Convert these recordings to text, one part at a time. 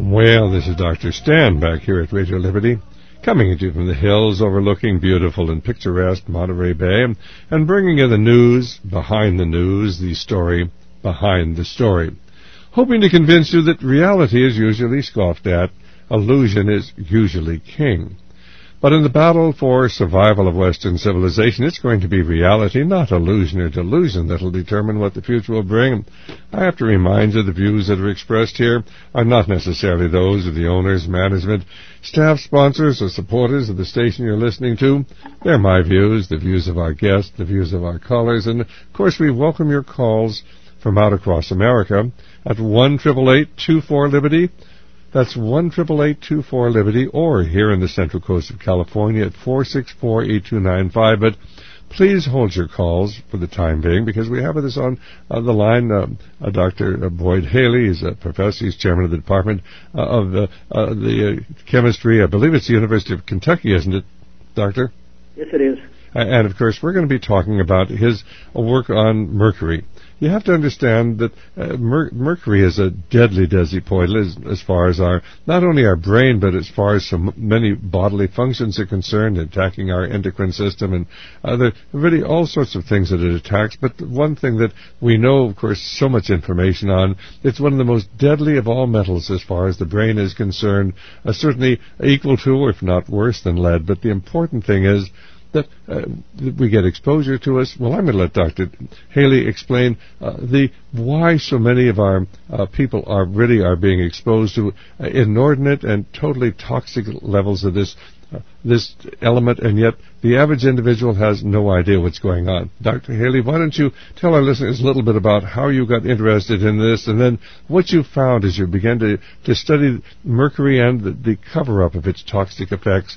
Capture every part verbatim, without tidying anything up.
Well, this is Doctor Stan back here at Radio Liberty, coming at you from the hills overlooking beautiful and picturesque Monterey Bay, and bringing you the news behind the news, the story behind the story, hoping to convince you that reality is usually scoffed at, illusion is usually king. But in the battle for survival of Western civilization, it's going to be reality, not illusion or delusion, that will determine what the future will bring. I have to remind you the views that are expressed here are not necessarily those of the owners, management, staff, sponsors, or supporters of the station you're listening to. They're my views, the views of our guests, the views of our callers, and, of course, we welcome your calls from out across America at one eight eight eight, two four, Liberty. That's one eight eight eight, two four, Liberty, or here in the Central Coast of California at four six four, eight two nine five. But please hold your calls for the time being, because we have with us on uh, the line uh, uh, Doctor Boyd Haley. He's a professor. He's chairman of the Department uh, of uh, uh, the uh, Chemistry. I believe it's the University of Kentucky, isn't it, Doctor? Yes, it is. Uh, and, of course, we're going to be talking about his uh, work on mercury. You have to understand that uh, mer- mercury is a deadly, deadly poison as, as far as our, not only our brain, but as far as so many bodily functions are concerned, attacking our endocrine system and other, really all sorts of things that it attacks. But one thing that we know, of course, so much information on, it's one of the most deadly of all metals as far as the brain is concerned, uh, certainly equal to, or if not worse than lead. But the important thing is that uh, we get exposure to us. Well, I'm going to let Doctor Haley explain uh, the why so many of our uh, people are really are being exposed to uh, inordinate and totally toxic levels of this uh, this element, and yet the average individual has no idea what's going on. Doctor Haley, why don't you tell our listeners a little bit about how you got interested in this, and then what you found as you began to, to study mercury and the, the cover-up of its toxic effects.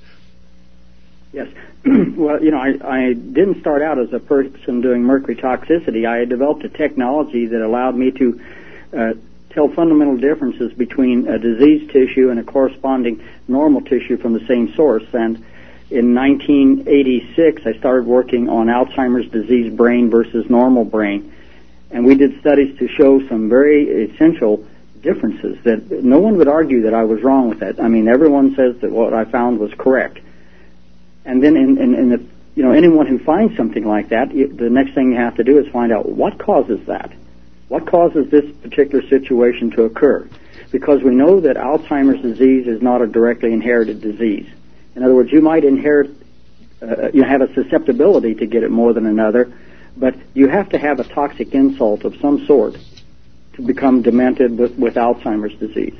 Yes. Well, you know, I, I didn't start out as a person doing mercury toxicity. I had developed a technology that allowed me to uh, tell fundamental differences between a diseased tissue and a corresponding normal tissue from the same source. And in nineteen eighty-six, I started working on Alzheimer's disease brain versus normal brain. And we did studies to show some very essential differences that no one would argue that I was wrong with that. I mean, everyone says that what I found was correct. And then in, in, in the, you know, anyone who finds something like that, you, the next thing you have to do is find out what causes that. What causes this particular situation to occur? Because we know that Alzheimer's disease is not a directly inherited disease. In other words, you might inherit, uh, you have a susceptibility to get it more than another, but you have to have a toxic insult of some sort to become demented with, with Alzheimer's disease.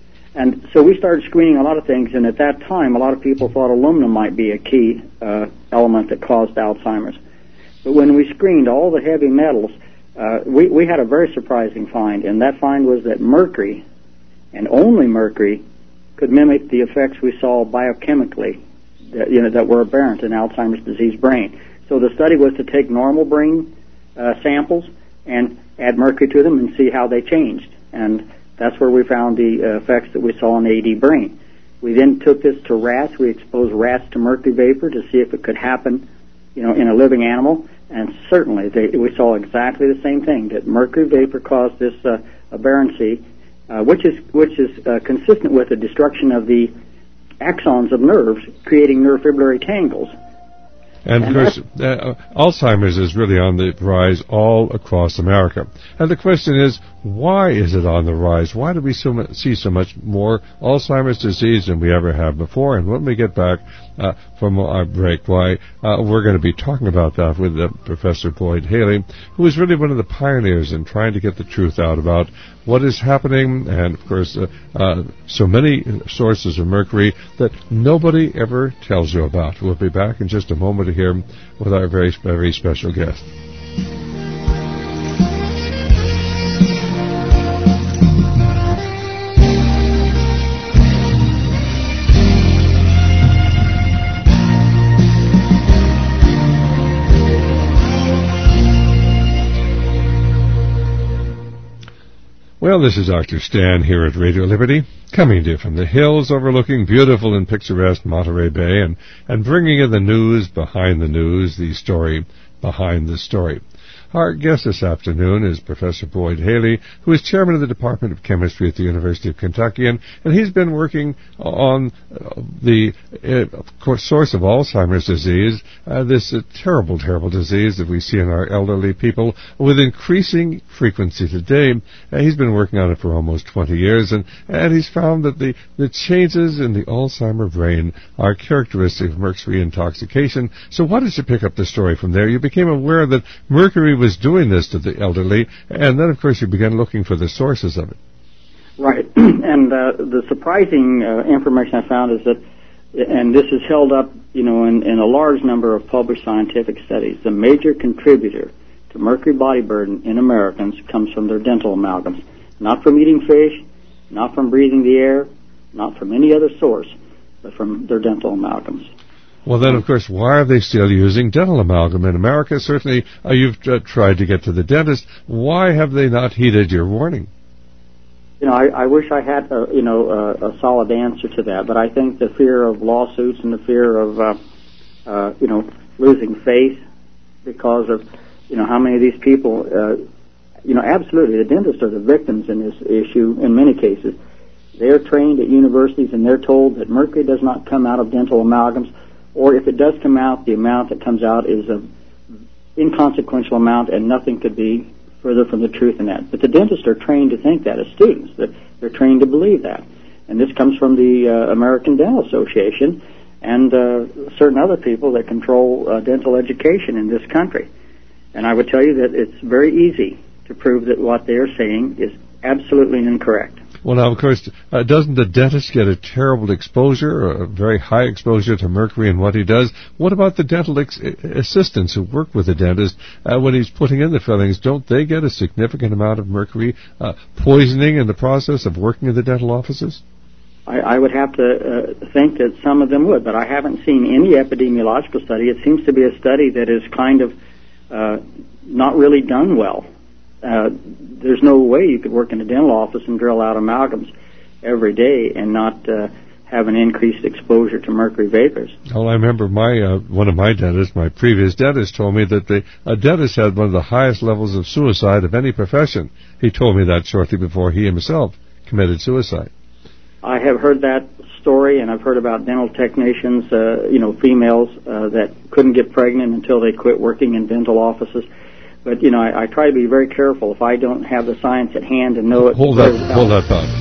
And so we started screening a lot of things, and at that time, a lot of people thought aluminum might be a key uh, element that caused Alzheimer's. But when we screened all the heavy metals, uh, we, we had a very surprising find, and that find was that mercury, and only mercury, could mimic the effects we saw biochemically that, you know, that were aberrant in Alzheimer's disease brain. So the study was to take normal brain uh, samples and add mercury to them and see how they changed. And that's where we found the uh, effects that we saw in the A D brain. We then took this to rats. We exposed rats to mercury vapor to see if it could happen, you know, in a living animal. And certainly they, we saw exactly the same thing, that mercury vapor caused this uh, aberrancy, uh, which is which is uh, consistent with the destruction of the axons of nerves, creating neurofibrillary tangles. And, of course, uh, Alzheimer's is really on the rise all across America. And the question is, why is it on the rise? Why do we so much, see so much more Alzheimer's disease than we ever have before? And when we get back uh, from our break, why uh, we're going to be talking about that with uh, Professor Boyd Haley, who is really one of the pioneers in trying to get the truth out about what is happening, and, of course, uh, uh, so many sources of mercury that nobody ever tells you about. We'll be back in just a moment to hear with our very, very special guest. Well, this is Doctor Stan here at Radio Liberty, coming to you from the hills overlooking beautiful and picturesque Monterey Bay, and, and bringing you the news behind the news, the story behind the story. Our guest this afternoon is Professor Boyd Haley, who is chairman of the Department of Chemistry at the University of Kentucky, and, and he's been working on uh, the uh, of course, source of Alzheimer's disease, uh, this uh, terrible, terrible disease that we see in our elderly people with increasing frequency today. Uh, he's been working on it for almost twenty years, and, and he's found that the, the changes in the Alzheimer brain are characteristic of mercury intoxication. So why did you pick up the story from there? You became aware that mercury was doing this to the elderly, and then, of course, you began looking for the sources of it. Right. And uh, the surprising uh, information I found is that, and this is held up, you know, in, in a large number of published scientific studies, the major contributor to mercury body burden in Americans comes from their dental amalgams, not from eating fish, not from breathing the air, not from any other source, but from their dental amalgams. Well, then, of course, why are they still using dental amalgam in America? Certainly, uh, you've uh, tried to get to the dentist. Why have they not heeded your warning? You know, I, I wish I had, a, you know, a, a solid answer to that, but I think the fear of lawsuits and the fear of, uh, uh, you know, losing faith because of, you know, how many of these people, uh, you know, absolutely, the dentists are the victims in this issue in many cases. They're trained at universities and they're told that mercury does not come out of dental amalgams, or if it does come out, the amount that comes out is an inconsequential amount and nothing could be further from the truth in that. But the dentists are trained to think that as students. That they're trained to believe that. And this comes from the uh, American Dental Association and uh, certain other people that control uh, dental education in this country. And I would tell you that it's very easy to prove that what they're saying is absolutely incorrect. Well, now, of course, uh, doesn't the dentist get a terrible exposure, a very high exposure to mercury in what he does? What about the dental ex- assistants who work with the dentist uh, when he's putting in the fillings? Don't they get a significant amount of mercury uh, poisoning in the process of working in the dental offices? I, I would have to uh, think that some of them would, but I haven't seen any epidemiological study. It seems to be a study that is kind of uh, not really done well. Uh, there's no way you could work in a dental office and drill out amalgams every day and not uh, have an increased exposure to mercury vapors. Well, I remember my uh, one of my dentists, my previous dentist, told me that the a dentist had one of the highest levels of suicide of any profession. He told me that shortly before he himself committed suicide. I have heard that story, and I've heard about dental technicians, uh, you know, females uh, that couldn't get pregnant until they quit working in dental offices. But, you know, I, I try to be very careful if I don't have the science at hand and know it. Hold that, hold that thought.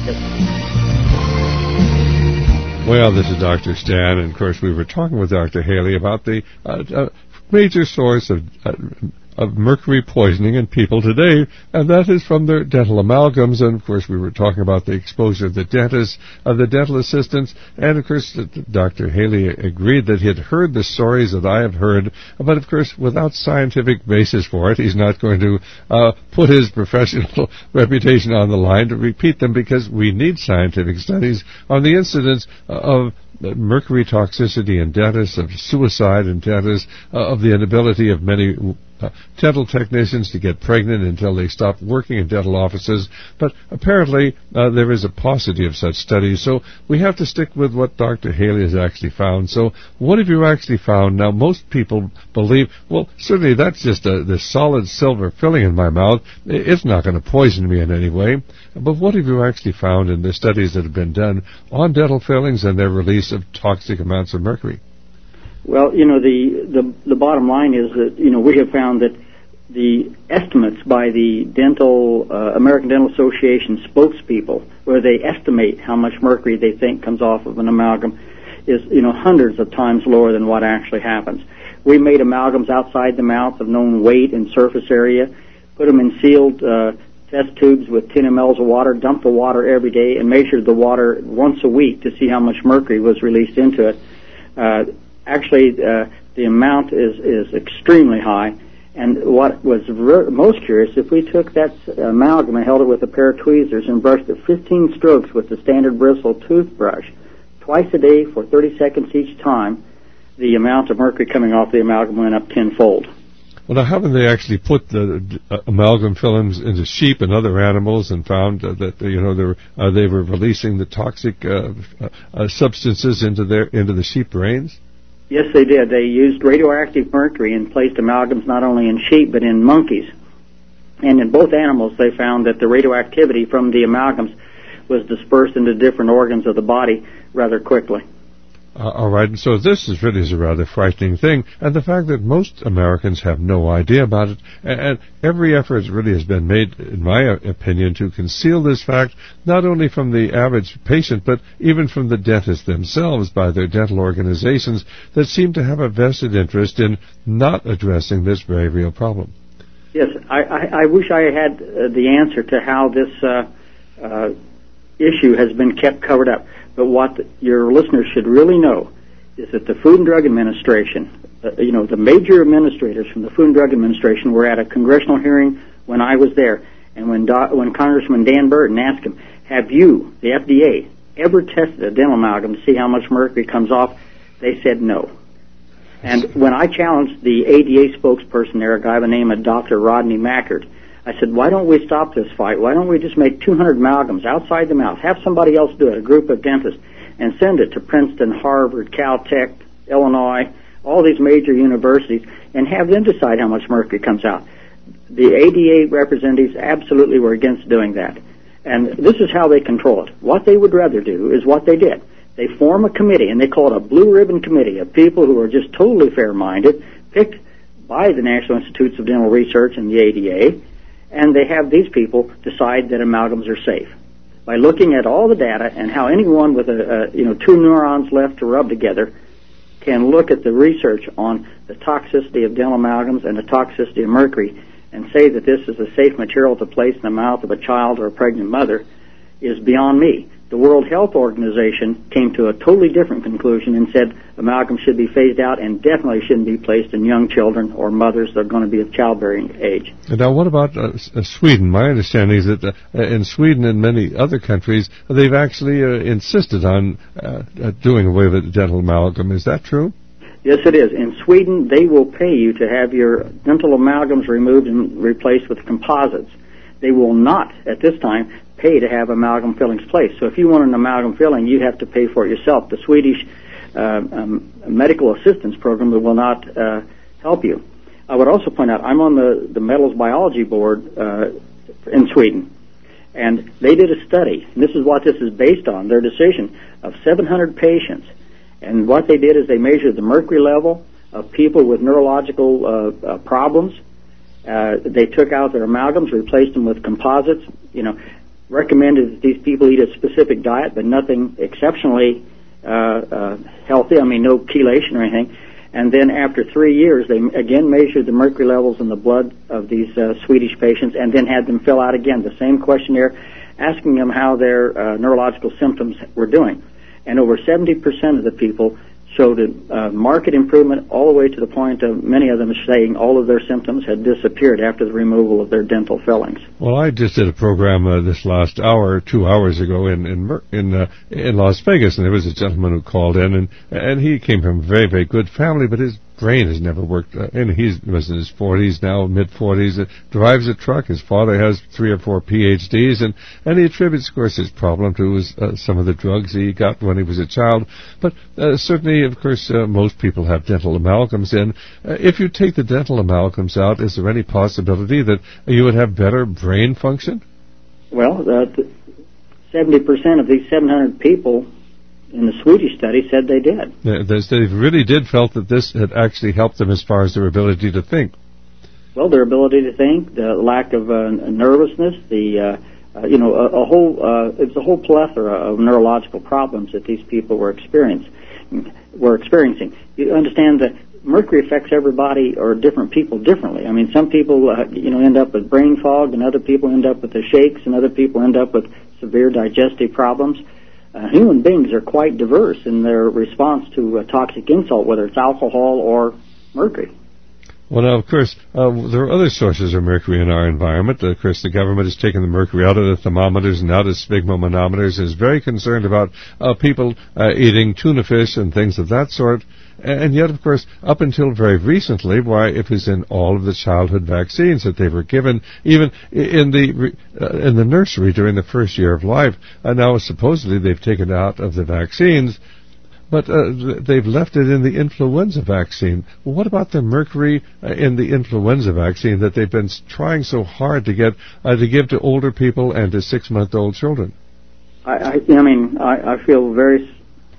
Yes. Well, this is Doctor Stan, and, of course, we were talking with Doctor Haley about the uh, uh, major source of uh, of mercury poisoning in people today, and that is from their dental amalgams. And, of course, we were talking about the exposure of the dentists, of the dental assistants, and, of course, Doctor Haley agreed that he had heard the stories that I have heard, but, of course, without scientific basis for it, he's not going to uh, put his professional reputation on the line to repeat them, because we need scientific studies on the incidence of mercury toxicity in dentists, of suicide in dentists, uh, of the inability of many uh, dental technicians to get pregnant until they stop working in dental offices. But apparently uh, there is a paucity of such studies, so we have to stick with what Doctor Haley has actually found. So what have you actually found? Now, most people believe, well, certainly that's just a, the solid silver filling in my mouth. It's not going to poison me in any way. But what have you actually found in the studies that have been done on dental fillings and their release of toxic amounts of mercury? Well, you know, the, the, the bottom line is that, you know, we have found that the estimates by the dental uh, American Dental Association spokespeople, where they estimate how much mercury they think comes off of an amalgam, is, you know, hundreds of times lower than what actually happens. We made amalgams outside the mouth of known weight and surface area, put them in sealed uh, test tubes with ten milliliters of water, dumped the water every day, and measured the water once a week to see how much mercury was released into it. Uh, actually, uh, the amount is, is extremely high. And what was re- most curious, if we took that amalgam and held it with a pair of tweezers and brushed it fifteen strokes with the standard bristle toothbrush, twice a day for thirty seconds each time, the amount of mercury coming off the amalgam went up tenfold. Well, now, haven't they actually put the uh, amalgam fillings into sheep and other animals and found uh, that, you know, they were, uh, they were releasing the toxic uh, uh, substances into their into the sheep brains? Yes, they did. They used radioactive mercury and placed amalgams not only in sheep but in monkeys, And in both animals, they found that the radioactivity from the amalgams was dispersed into different organs of the body rather quickly. Uh, all right, so this is really is a rather frightening thing, and the fact that most Americans have no idea about it, and, and every effort really has been made, in my opinion, to conceal this fact, not only from the average patient, but even from the dentists themselves by their dental organizations that seem to have a vested interest in not addressing this very real problem. Yes, I, I, I wish I had uh, the answer to how this uh, uh, issue has been kept covered up. But what the, your listeners should really know is that the Food and Drug Administration, uh, you know, the major administrators from the Food and Drug Administration were at a congressional hearing when I was there. And when, Do- when Congressman Dan Burton asked him, have you, the F D A, ever tested a dental amalgam to see how much mercury comes off? They said no. And when I challenged the A D A spokesperson there, a guy by the name of Doctor Rodney Mackert, I said, why don't we stop this fight? Why don't we just make two hundred amalgams outside the mouth, have somebody else do it, a group of dentists, and send it to Princeton, Harvard, Caltech, Illinois, all these major universities, and have them decide how much mercury comes out. The A D A representatives absolutely were against doing that. And this is how they control it. What they would rather do is what they did. They form a committee, and they call it a blue ribbon committee of people who are just totally fair-minded, picked by the National Institutes of Dental Research and the A D A, and they have these people decide that amalgams are safe by looking at all the data and how anyone with a, a you know two neurons left to rub together can look at the research on the toxicity of dental amalgams and the toxicity of mercury and say that this is a safe material to place in the mouth of a child or a pregnant mother is beyond me. The World Health Organization came to a totally different conclusion and said amalgam should be phased out and definitely shouldn't be placed in young children or mothers that are going to be of childbearing age. Now, what about uh, uh, Sweden? My understanding is that uh, in Sweden and many other countries, they've actually uh, insisted on uh, uh, doing away with dental amalgam. Is that true? Yes, it is. In Sweden, they will pay you to have your dental amalgams removed and replaced with composites. They will not, at this time, pay to have amalgam fillings placed. So if you want an amalgam filling, you have to pay for it yourself. The Swedish uh, um, medical assistance program will not uh, help you. I would also point out, I'm on the, the metals biology board uh, in Sweden, and they did a study, and this is what this is based on, their decision, of seven hundred patients. And what they did is they measured the mercury level of people with neurological uh, uh, problems. Uh, they took out their amalgams, replaced them with composites, you know, recommended that these people eat a specific diet, but nothing exceptionally uh, uh, healthy, I mean, no chelation or anything. And then after three years, they again measured the mercury levels in the blood of these uh, Swedish patients and then had them fill out again the same questionnaire, asking them how their uh, neurological symptoms were doing. And over seventy percent of the people showed a uh, marked improvement all the way to the point of many of them saying all of their symptoms had disappeared after the removal of their dental fillings. Well, I just did a program uh, this last hour, two hours ago, in in in, uh, in Las Vegas, and there was a gentleman who called in, and and he came from a very very good family, but his brain has never worked, uh, and he was in his forties now, mid forties, uh, drives a truck. His father has three or four P H Ds, and and he attributes, of course, his problem to his, uh, some of the drugs he got when he was a child. But uh, certainly, of course, uh, most people have dental amalgams in. Uh, if you take the dental amalgams out, is there any possibility that you would have better brain function? Well, uh, seventy percent of these seven hundred people in the Swedish study said they did. Uh, they really did felt that this had actually helped them as far as their ability to think. Well, their ability to think, the lack of uh, nervousness, the uh, uh, you know, a, a whole uh, it's a whole plethora of neurological problems that these people were experiencing. Were experiencing. You understand that mercury affects everybody or different people differently. I mean, some people uh, you know end up with brain fog, and other people end up with the shakes, and other people end up with severe digestive problems. Uh, human beings are quite diverse in their response to a toxic insult, whether it's alcohol or mercury. Well, now, of course, uh, there are other sources of mercury in our environment. Of course, the government has taken the mercury out of the thermometers and out of sphygmomanometers, and is very concerned about uh, people uh, eating tuna fish and things of that sort. And yet, of course, up until very recently, why, it was in all of the childhood vaccines that they were given, even in the uh, in the nursery during the first year of life. And now, supposedly, they've taken it out of the vaccines. but uh, they've left it in the influenza vaccine. What about the mercury uh, in the influenza vaccine that they've been trying so hard to get uh, to give to older people and to six-month-old children? I, I, I mean, I, I feel very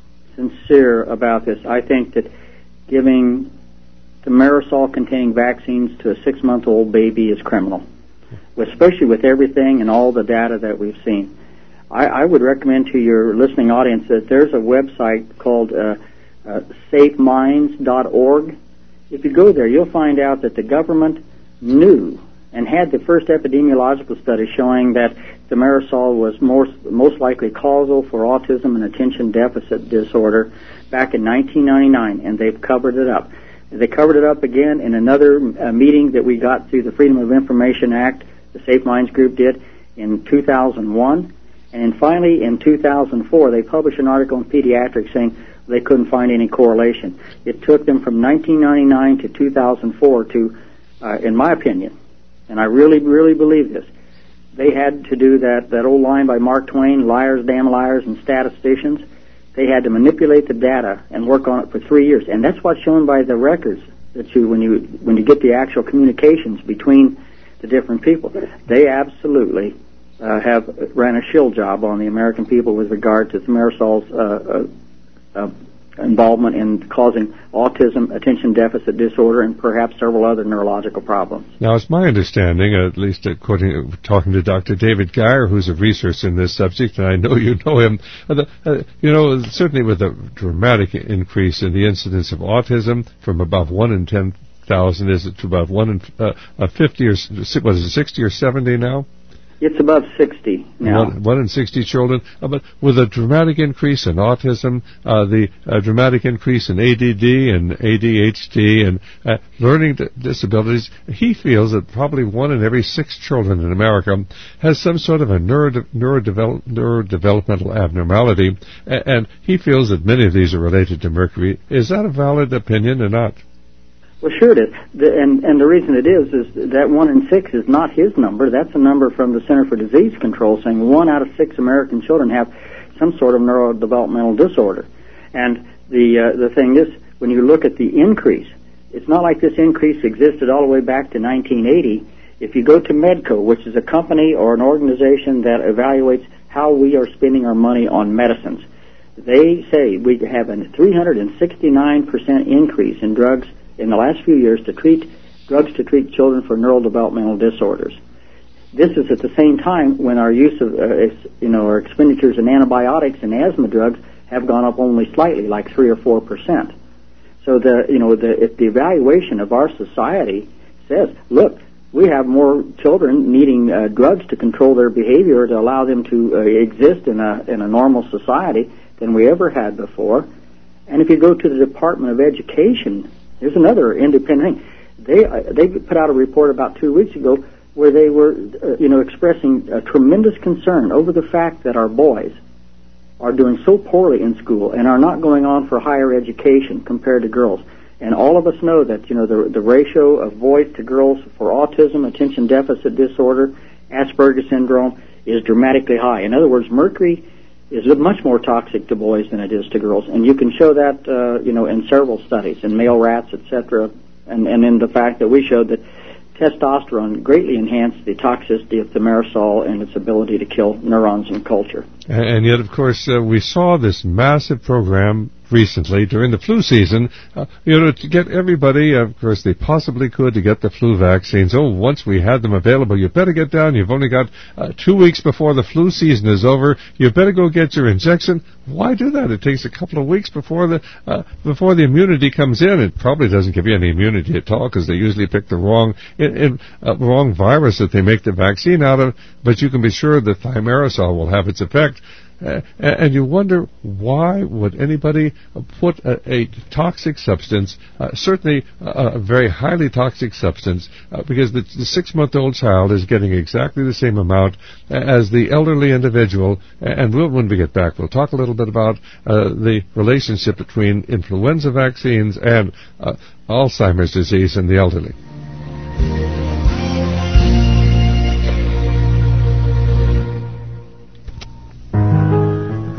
sincere about this. I think that giving thimerosal-containing vaccines to a six-month-old baby is criminal, especially with everything and all the data that we've seen. I, I would recommend to your listening audience that there's a website called uh, uh, safe minds dot org. If you go there, you'll find out that the government knew and had the first epidemiological study showing that thimerosal was more, most likely causal for autism and attention deficit disorder back in nineteen ninety-nine, and they've covered it up. They covered it up again in another uh, meeting that we got through the Freedom of Information Act, the Safe Minds group did, in two thousand one. And finally, in two thousand four, they published an article in Pediatrics saying they couldn't find any correlation. It took them from nineteen ninety-nine to two thousand four to, uh, in my opinion, and I really, really believe this, they had to do that, that old line by Mark Twain, liars, damn liars, and statisticians. They had to manipulate the data and work on it for three years. And that's what's shown by the records that you, when you, when you get the actual communications between the different people. They absolutely Uh, have ran a shill job on the American people with regard to thimerosal's uh, uh, uh, involvement in causing autism, attention deficit disorder, and perhaps several other neurological problems. Now, it's my understanding, at least according to talking to Doctor David Geyer, who's a researcher in this subject, and I know you know him, uh, the, uh, you know, certainly with a dramatic increase in the incidence of autism from about one in ten thousand, is it to about one in uh, uh, fifty or, what is it, sixty or seventy now? It's above sixty now. One, one in sixty children. Uh, but with a dramatic increase in autism, uh, the uh, dramatic increase in A D D and A D H D and uh, learning d- disabilities, he feels that probably one in every six children in America has some sort of a neuro- neurodevelop- neurodevelopmental abnormality, a- and he feels that many of these are related to mercury. Is that a valid opinion or not? Well, sure it is. The, and, and the reason it is is that one in six is not his number. That's a number from the Center for Disease Control saying one out of six American children have some sort of neurodevelopmental disorder. And the uh, the thing is, when you look at the increase, it's not like this increase existed all the way back to nineteen eighty. If you go to Medco, which is a company or an organization that evaluates how we are spending our money on medicines, they say we have a three hundred sixty-nine percent increase in drugs in the last few years to treat drugs to treat children for neurodevelopmental disorders. This is at the same time when our use of, uh, you know, our expenditures in antibiotics and asthma drugs have gone up only slightly, like three or four percent. So the, you know, the if the evaluation of our society says, look, we have more children needing uh, drugs to control their behavior to allow them to uh, exist in a in a normal society than we ever had before. And if you go to the Department of Education, here's another independent thing. They uh, they put out a report about two weeks ago where they were, uh, you know, expressing a tremendous concern over the fact that our boys are doing so poorly in school and are not going on for higher education compared to girls. And all of us know that, you know, the the ratio of boys to girls for autism, attention deficit disorder, Asperger's syndrome is dramatically high. In other words, mercury is much more toxic to boys than it is to girls, and you can show that, uh, you know, in several studies, in male rats, et cetera, and, and in the fact that we showed that testosterone greatly enhanced the toxicity of thimerosal and its ability to kill neurons in culture. And yet, of course, uh, we saw this massive program recently during the flu season, uh, you know, to get everybody, of course, they possibly could, to get the flu vaccines. Oh, once we had them available, you better get down. You've only got uh, two weeks before the flu season is over. You better go get your injection. Why do that? It takes a couple of weeks before the uh, before the immunity comes in. It probably doesn't give you any immunity at all because they usually pick the wrong in, in, uh, wrong virus that they make the vaccine out of. But you can be sure that thimerosal will have its effect. Uh, and you wonder, why would anybody put a, a toxic substance, uh, certainly a, a very highly toxic substance, uh, because the, the six-month-old child is getting exactly the same amount as the elderly individual. And we'll, when we get back, we'll talk a little bit about uh, the relationship between influenza vaccines and uh, Alzheimer's disease in the elderly.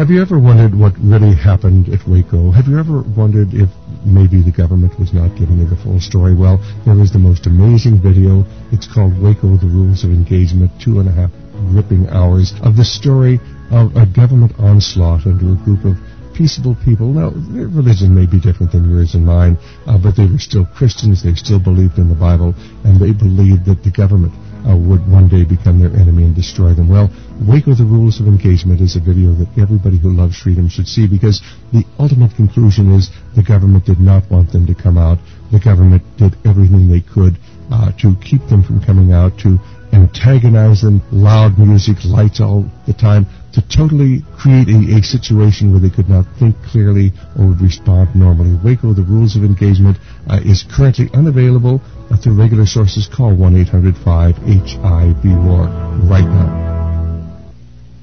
Have you ever wondered what really happened at Waco? Have you ever wondered if maybe the government was not giving you the full story? Well, there is the most amazing video. It's called Waco, The Rules of Engagement, two and a half gripping hours of the story of a government onslaught under a group of peaceable people. Now, their religion may be different than yours and mine, uh, but they were still Christians. They still believed in the Bible, and they believed that the government uh, would one day become their enemy and destroy them. Well, Waco, The Rules of Engagement is a video that everybody who loves freedom should see, because the ultimate conclusion is the government did not want them to come out. The government did everything they could uh, to keep them from coming out, to antagonize them, loud music, lights all the time, to totally create a, a situation where they could not think clearly or would respond normally. Waco, The Rules of Engagement uh, is currently unavailable uh, through regular sources. Call one eight hundred five H I B WAR right now.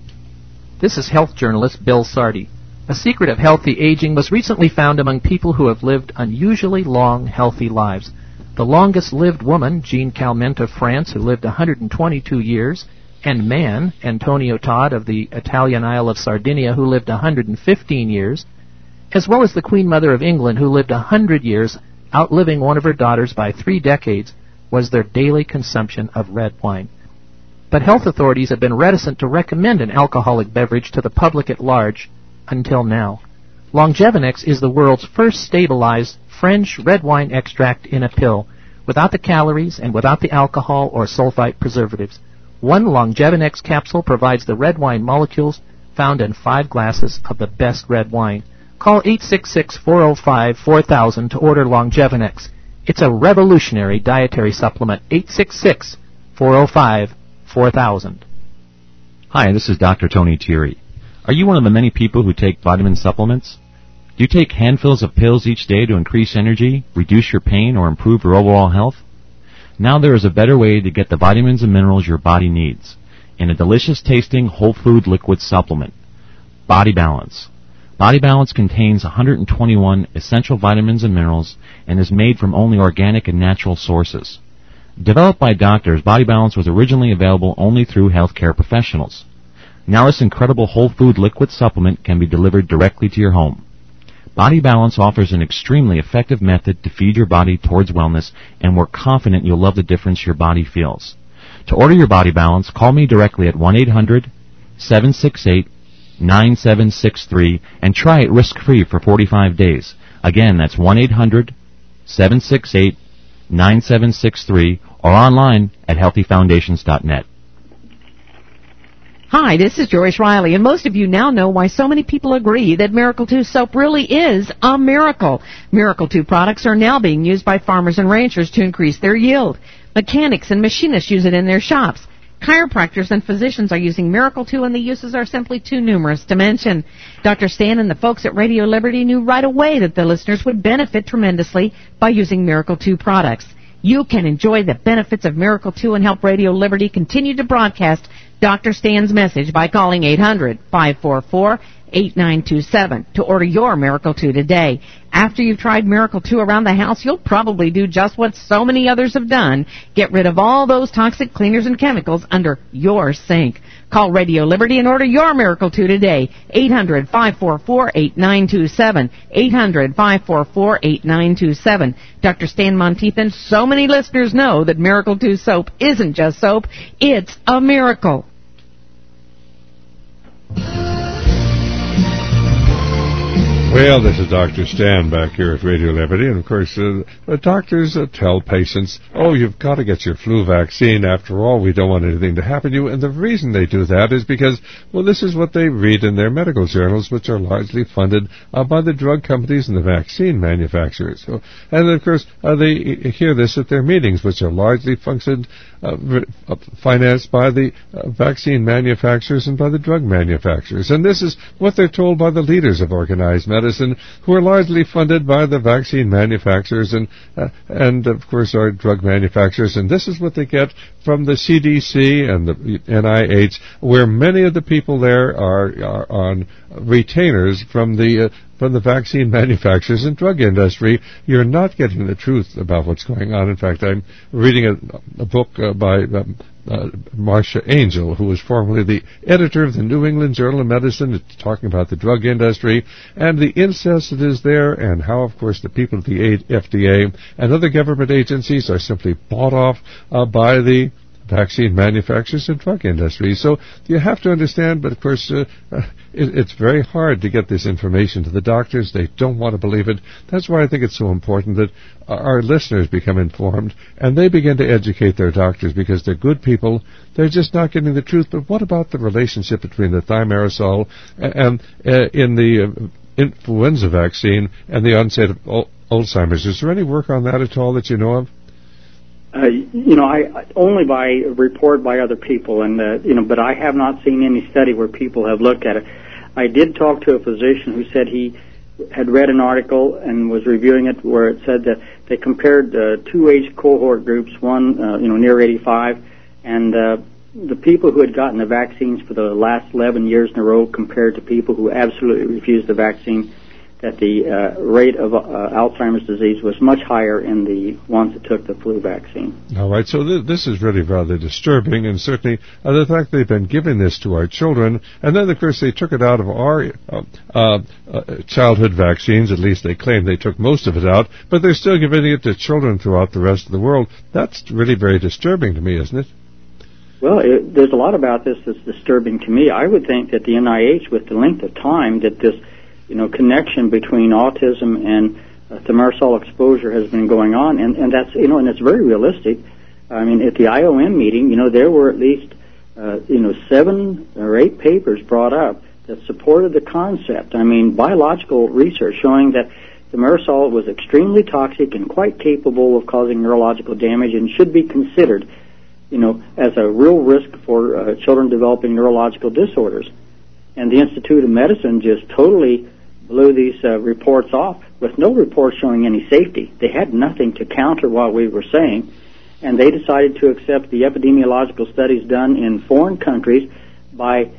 This is health journalist Bill Sardi. A secret of healthy aging was recently found among people who have lived unusually long, healthy lives. The longest-lived woman, Jean Calment of France, who lived one hundred twenty-two years, and man, Antonio Todd of the Italian Isle of Sardinia, who lived one hundred fifteen years, as well as the Queen Mother of England, who lived one hundred years, outliving one of her daughters by three decades, was their daily consumption of red wine. But health authorities have been reticent to recommend an alcoholic beverage to the public at large until now. Longevinex is the world's first stabilized French red wine extract in a pill, without the calories and without the alcohol or sulfite preservatives. One Longevinex capsule provides the red wine molecules found in five glasses of the best red wine. Call eight six six, four oh five, four thousand to order Longevinex. It's a revolutionary dietary supplement. eight six six, four oh five, four thousand. Hi, this is Doctor Tony Thierry. Are you one of the many people who take vitamin supplements? Do you take handfuls of pills each day to increase energy, reduce your pain, or improve your overall health? Now there is a better way to get the vitamins and minerals your body needs in a delicious-tasting whole food liquid supplement, Body Balance. Body Balance contains one hundred twenty-one essential vitamins and minerals and is made from only organic and natural sources. Developed by doctors, Body Balance was originally available only through healthcare professionals. Now this incredible whole food liquid supplement can be delivered directly to your home. Body Balance offers an extremely effective method to feed your body towards wellness, and we're confident you'll love the difference your body feels. To order your Body Balance, call me directly at one eight hundred, seven six eight, nine seven six three and try it risk-free for forty-five days. Again, that's one eight hundred, seven six eight, nine seven six three or online at healthy foundations dot net. Hi, this is Joyce Riley, and most of you now know why so many people agree that Miracle two soap really is a miracle. Miracle two products are now being used by farmers and ranchers to increase their yield. Mechanics and machinists use it in their shops. Chiropractors and physicians are using Miracle two, and the uses are simply too numerous to mention. Doctor Stan and the folks at Radio Liberty knew right away that the listeners would benefit tremendously by using Miracle two products. You can enjoy the benefits of Miracle two and help Radio Liberty continue to broadcast Doctor Stan's message by calling eight hundred, five four four, eight nine two seven to order your Miracle two today. After you've tried Miracle two around the house, you'll probably do just what so many others have done. Get rid of all those toxic cleaners and chemicals under your sink. Call Radio Liberty and order your Miracle two today. eight hundred, five four four, eight nine two seven. eight hundred, five four four, eight nine two seven. Doctor Stan Monteith and so many listeners know that Miracle two soap isn't just soap, it's a miracle. Well, this is Doctor Stan back here at Radio Liberty, and of course, uh, the doctors uh, tell patients, oh, you've got to get your flu vaccine. After all, we don't want anything to happen to you. And the reason they do that is because, well, this is what they read in their medical journals, which are largely funded uh, by the drug companies and the vaccine manufacturers. So, and of course, uh, they hear this at their meetings, which are largely functioned, uh, uh, financed by the uh, vaccine manufacturers and by the drug manufacturers. And this is what they're told by the leaders of organized medicine. Medicine, who are largely funded by the vaccine manufacturers and, uh, and of course, our drug manufacturers. And this is what they get from the C D C and the N I H, where many of the people there are, are on retainers from the uh, from the vaccine manufacturers and drug industry. You're not getting the truth about what's going on. In fact, I'm reading a, a book uh, by um, uh, Marcia Angel, who was formerly the editor of the New England Journal of Medicine, talking about the drug industry and the incest that is there, and how, of course, the people at the F D A and other government agencies are simply bought off uh, by the vaccine manufacturers and drug industry. So you have to understand, but of course uh, uh, it, it's very hard to get this information to the doctors. They don't want to believe it. That's why I think it's so important that our listeners become informed and they begin to educate their doctors, because they're good people. They're just not getting the truth. But what about the relationship between the thimerosal and, and uh, in the uh, influenza vaccine and the onset of al- Alzheimer's? Is there any work on that at all that you know of? Uh, you know, I only by report by other people, and uh, you know, but I have not seen any study where people have looked at it. I did talk to a physician who said he had read an article and was reviewing it where it said that they compared uh, two age cohort groups, one uh, you know near eighty-five, and uh, the people who had gotten the vaccines for the last eleven years in a row compared to people who absolutely refused the vaccine, that the uh, rate of uh, Alzheimer's disease was much higher in the ones that took the flu vaccine. All right, so th- this is really rather disturbing, and certainly uh, the fact they've been giving this to our children, and then, of course, they took it out of our uh, uh, uh, childhood vaccines. At least they claim they took most of it out, but they're still giving it to children throughout the rest of the world. That's really very disturbing to me, isn't it? Well, it, there's a lot about this that's disturbing to me. I would think that the N I H, with the length of time that this you know, connection between autism and uh, thimerosal exposure has been going on, and, and that's, you know, and it's very realistic. I mean, at the I O M meeting, you know, there were at least, uh, you know, seven or eight papers brought up that supported the concept. I mean, biological research showing that thimerosal was extremely toxic and quite capable of causing neurological damage and should be considered, you know, as a real risk for uh, children developing neurological disorders. And the Institute of Medicine just totally blew these uh, reports off with no reports showing any safety. They had nothing to counter what we were saying, and they decided to accept the epidemiological studies done in foreign countries by,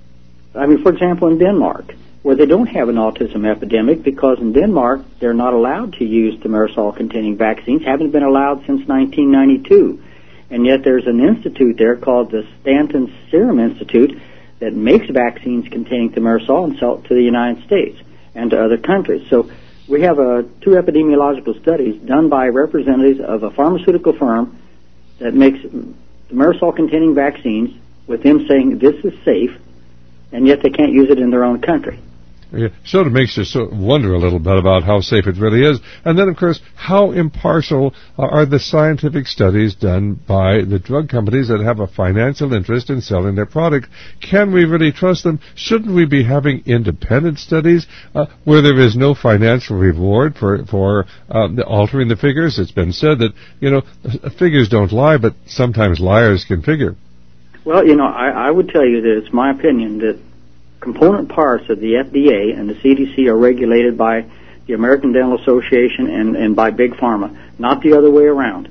I mean, for example, in Denmark, where they don't have an autism epidemic, because in Denmark they're not allowed to use thimerosal-containing vaccines, haven't been allowed since nineteen ninety-two. And yet there's an institute there called the Stanton Serum Institute that makes vaccines containing thimerosal and sell it to the United States and to other countries. So we have uh, two epidemiological studies done by representatives of a pharmaceutical firm that makes thimerosal-containing vaccines, with them saying this is safe, and yet they can't use it in their own country. Yeah, sort of makes you so wonder a little bit about how safe it really is. And then, of course, how impartial are the scientific studies done by the drug companies that have a financial interest in selling their product? Can we really trust them? Shouldn't we be having independent studies uh, where there is no financial reward for, for uh, altering the figures? It's been said that, you know, figures don't lie, but sometimes liars can figure. Well, you know, I, I would tell you that it's my opinion that component parts of the F D A and the C D C are regulated by the American Dental Association and, and by Big Pharma, not the other way around.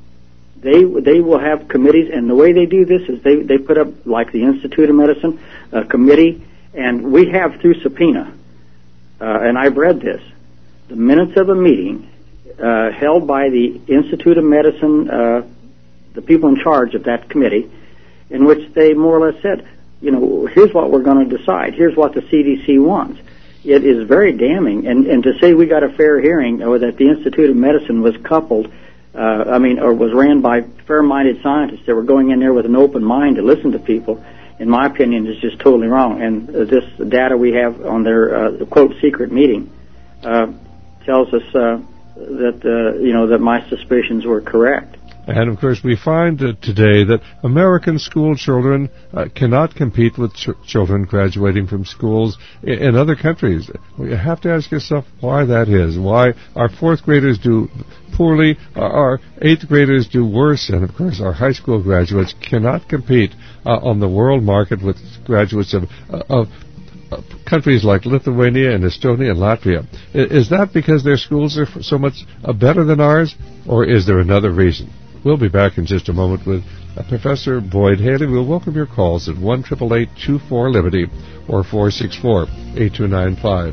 They they will have committees, and the way they do this is they, they put up, like the Institute of Medicine, a committee, and we have through subpoena, uh, and I've read this, the minutes of a meeting uh, held by the Institute of Medicine, uh, the people in charge of that committee, in which they more or less said, you know, here's what we're going to decide. Here's what the C D C wants. It is very damning. And, and to say we got a fair hearing, or that the Institute of Medicine was coupled, uh, I mean, or was ran by fair-minded scientists that were going in there with an open mind to listen to people, in my opinion, is just totally wrong. And uh, this data we have on their, uh, quote, secret meeting uh, tells us uh, that, uh, you know, that my suspicions were correct. And, of course, we find uh, today that American school children uh, cannot compete with ch- children graduating from schools in, in other countries. You have to ask yourself why that is, why our fourth graders do poorly, our eighth graders do worse, and, of course, our high school graduates cannot compete uh, on the world market with graduates of, uh, of uh, countries like Lithuania and Estonia and Latvia. Is that because their schools are so much uh, better than ours, or is there another reason? We'll be back in just a moment with uh, Professor Boyd Haley. We'll welcome your calls at one eight eight eight, two four, Liberty or four six four, eight two nine five.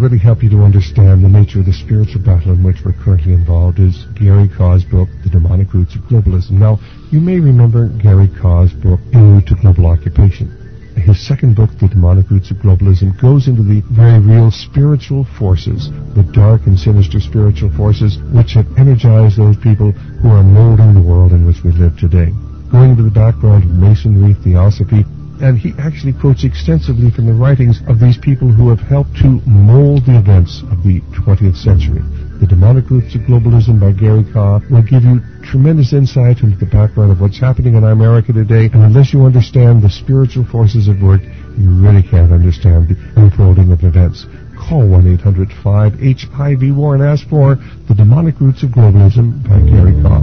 really help you to understand the nature of the spiritual battle in which we're currently involved is Gary Kaw's book, The Demonic Roots of Globalism. Now, you may remember Gary Kaw's book, En Route to Global Occupation. His second book, The Demonic Roots of Globalism, goes into the very real spiritual forces, the dark and sinister spiritual forces which have energized those people who are molding the world in which we live today. Going into the background of Masonry, Theosophy, and he actually quotes extensively from the writings of these people who have helped to mold the events of the twentieth century. The Demonic Roots of Globalism by Gary Kaw will give you tremendous insight into the background of what's happening in America today, and unless you understand the spiritual forces at work, you really can't understand the unfolding of events. Call one eight hundred five H I V war and ask for The Demonic Roots of Globalism by Gary Kaw.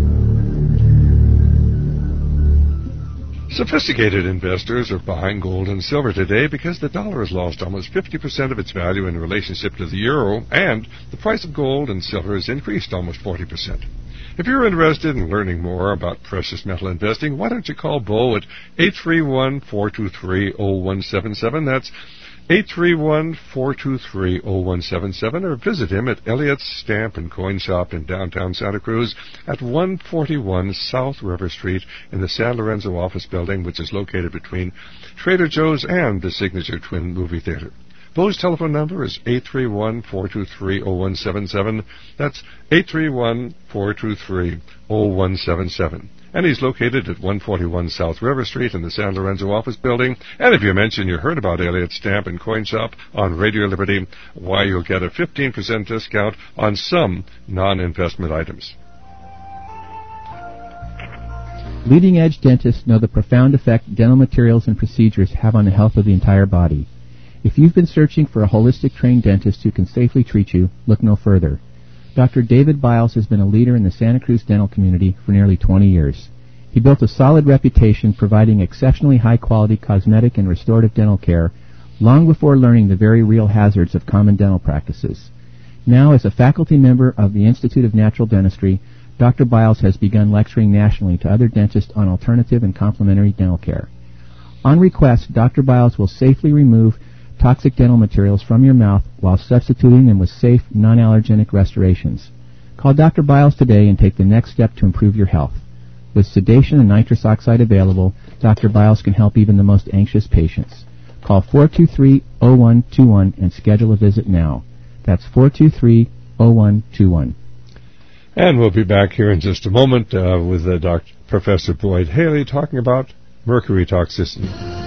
Sophisticated investors are buying gold and silver today because the dollar has lost almost fifty percent of its value in relationship to the euro, and the price of gold and silver has increased almost forty percent. If you're interested in learning more about precious metal investing, why don't you call Bo at eight three one, four two three, zero one seven seven. That's eight three one, four two three, zero one seven seven, or visit him at Elliott's Stamp and Coin Shop in downtown Santa Cruz at one forty-one South River Street in the San Lorenzo office building, which is located between Trader Joe's and the Signature Twin Movie Theater. Bo's telephone number is eight three one, four two three, zero one seven seven. That's eight three one, four two three, zero one seven seven. And he's located at one forty-one South River Street in the San Lorenzo office building. And if you mention you heard about Elliott's Stamp and Coin Shop on Radio Liberty, why, you'll get a fifteen percent discount on some non-investment items. Leading-edge dentists know the profound effect dental materials and procedures have on the health of the entire body. If you've been searching for a holistic trained dentist who can safely treat you, look no further. Doctor David Biles has been a leader in the Santa Cruz dental community for nearly twenty years. He built a solid reputation providing exceptionally high-quality cosmetic and restorative dental care long before learning the very real hazards of common dental practices. Now, as a faculty member of the Institute of Natural Dentistry, Doctor Biles has begun lecturing nationally to other dentists on alternative and complementary dental care. On request, Doctor Biles will safely remove toxic dental materials from your mouth while substituting them with safe, non-allergenic restorations. Call Doctor Biles today and take the next step to improve your health. With sedation and nitrous oxide available, Doctor Biles can help even the most anxious patients. Call four two three, zero one two one and schedule a visit now. That's four two three, zero one two one. And we'll be back here in just a moment uh, with uh, Doctor Professor Boyd Haley talking about mercury toxicity.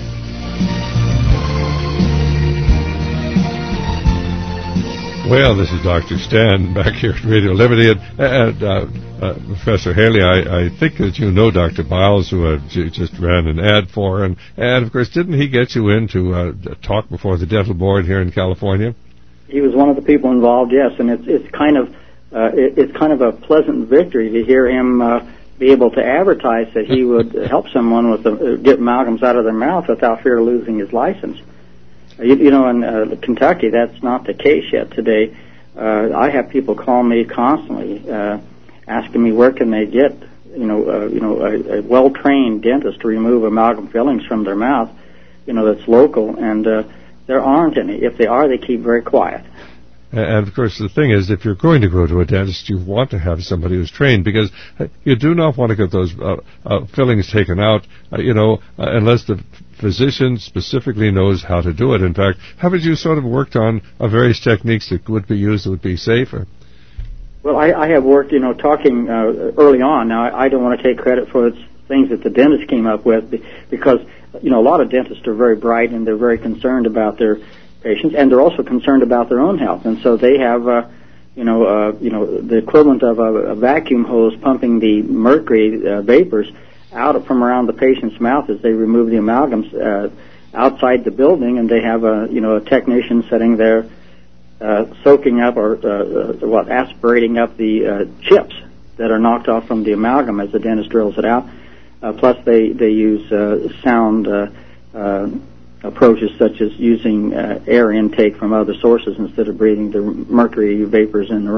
Well, this is Doctor Stan back here at Radio Liberty. And, and uh, uh, Professor Haley, I, I think that you know Doctor Biles, who uh, j- just ran an ad for. And, and, of course, didn't he get you in to uh, talk before the dental board here in California? He was one of the people involved, yes. And it's, it's, kind, of, uh, it, it's kind of a pleasant victory to hear him uh, be able to advertise that he would help someone with the, uh, get amalgams out of their mouth without fear of losing his license. You, you know, in uh, Kentucky, that's not the case yet today. Uh, I have people call me constantly, uh, asking me where can they get, you know, uh, you know, a, a well-trained dentist to remove amalgam fillings from their mouth, you know, that's local, and uh, there aren't any. If they are, they keep very quiet. And, of course, the thing is, if you're going to go to a dentist, you want to have somebody who's trained, because you do not want to get those uh, uh, fillings taken out, uh, you know, uh, unless the physician specifically knows how to do it. In fact, haven't you sort of worked on uh, various techniques that would be used that would be safer? Well, I, I have worked, you know, talking uh, early on. Now, I, I don't want to take credit for the things that the dentist came up with, because, you know, a lot of dentists are very bright and they're very concerned about their patients, and they're also concerned about their own health, and so they have, uh, you know, uh, you know, the equivalent of a, a vacuum hose pumping the mercury uh, vapors out from around the patient's mouth as they remove the amalgams uh, outside the building, and they have a, you know, a technician sitting there uh, soaking up or uh, uh, what aspirating up the uh, chips that are knocked off from the amalgam as the dentist drills it out. Uh, plus, they they use uh, sound. Uh, uh, approaches such as using uh, air intake from other sources instead of breathing the mercury vapors in the room.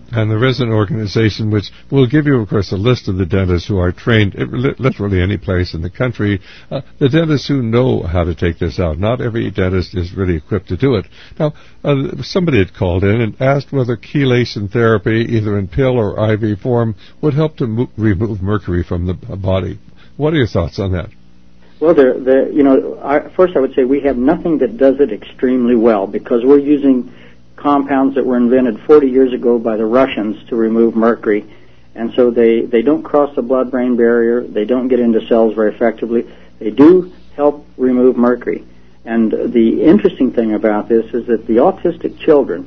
And there is an organization which will give you, of course, a list of the dentists who are trained literally any place in the country, uh, the dentists who know how to take this out. Not every dentist is really equipped to do it. Now, uh, somebody had called in and asked whether chelation therapy, either in pill or I V form, would help to mo- remove mercury from the body. What are your thoughts on that? Well, there, there, you know, I, first I would say we have nothing that does it extremely well because we're using compounds that were invented forty years ago by the Russians to remove mercury, and so they, they don't cross the blood-brain barrier, they don't get into cells very effectively. They do help remove mercury. And the interesting thing about this is that the autistic children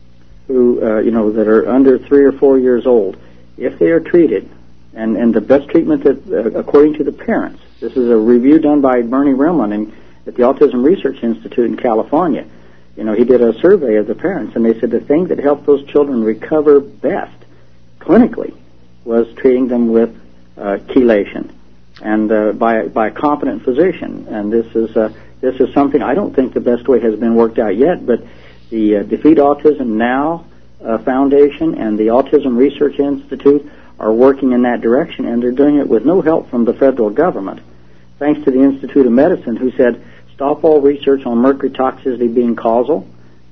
who, uh, you know, that are under three or four years old, if they are treated, and, and the best treatment that, uh, according to the parents, this is a review done by Bernie Rimland in, at the Autism Research Institute in California. You know, he did a survey of the parents, and they said the thing that helped those children recover best clinically was treating them with uh, chelation, and uh, by by a competent physician. And this is uh, this is something I don't think the best way has been worked out yet, but the uh, Defeat Autism Now uh, Foundation and the Autism Research Institute are working in that direction, and they're doing it with no help from the federal government, thanks to the Institute of Medicine, who said, stop all research on mercury toxicity being causal,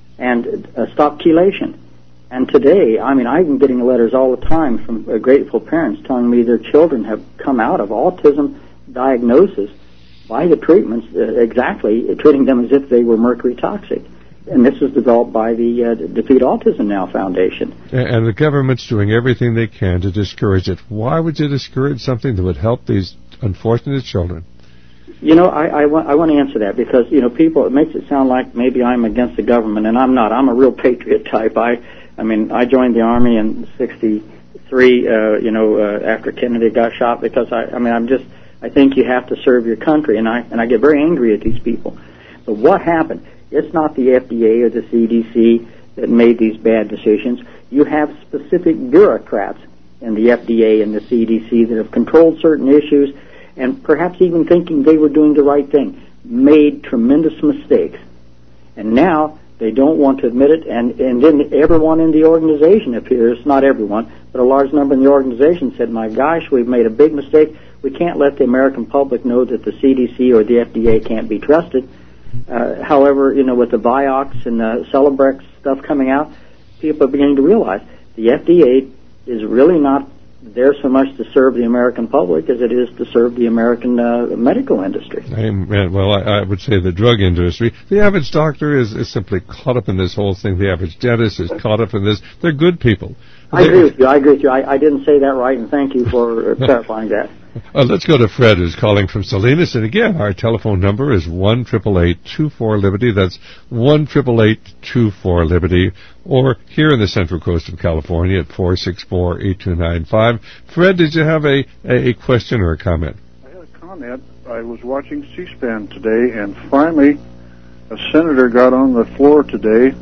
and uh, stop chelation. And today, I mean, I'm getting letters all the time from uh, grateful parents telling me their children have come out of autism diagnosis by the treatments, uh, exactly treating them as if they were mercury toxic. And this was developed by the uh, Defeat Autism Now Foundation. And the government's doing everything they can to discourage it. Why would you discourage something that would help these unfortunate children? You know, I, I, want, I want to answer that because, you know, people, it makes it sound like maybe I'm against the government, and I'm not. I'm a real patriot type. I I mean, I joined the Army in sixty-three, uh, you know, uh, after Kennedy got shot because, I, I mean, I'm just, I think you have to serve your country, and I, and I get very angry at these people. But what happened? It's not the F D A or the C D C that made these bad decisions. You have specific bureaucrats in the F D A and the C D C that have controlled certain issues and perhaps even thinking they were doing the right thing, made tremendous mistakes. And now they don't want to admit it, and, and then everyone in the organization appears, not everyone, but a large number in the organization said, my gosh, we've made a big mistake. We can't let the American public know that the C D C or the F D A can't be trusted. Uh, however, you know, with the Vioxx and the Celebrex stuff coming out, people are beginning to realize the F D A is really not there so much to serve the American public as it is to serve the American uh, medical industry. Amen. Well, I, I would say the drug industry. The average doctor is, is simply caught up in this whole thing. The average dentist is caught up in this. They're good people. I they, agree with you. I agree with you. I, I didn't say that right, and thank you for clarifying that. Uh, let's go to Fred, who's calling from Salinas. And again, our telephone number is one eight eight eight, two four, Liberty. That's one eight eight eight, two four, Liberty. Or here in the Central Coast of California at four six four, eight two nine five. Fred, did you have a, a question or a comment? I had a comment. I was watching C-SPAN today, and finally a senator got on the floor today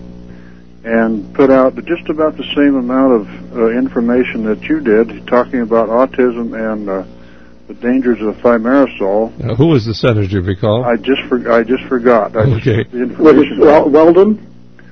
and put out just about the same amount of uh, information that you did, talking about autism and uh, the dangers of thimerosal. Uh, who was the senator, do you recall? I just for, I just forgot. I okay. Just, the information was it Weldon?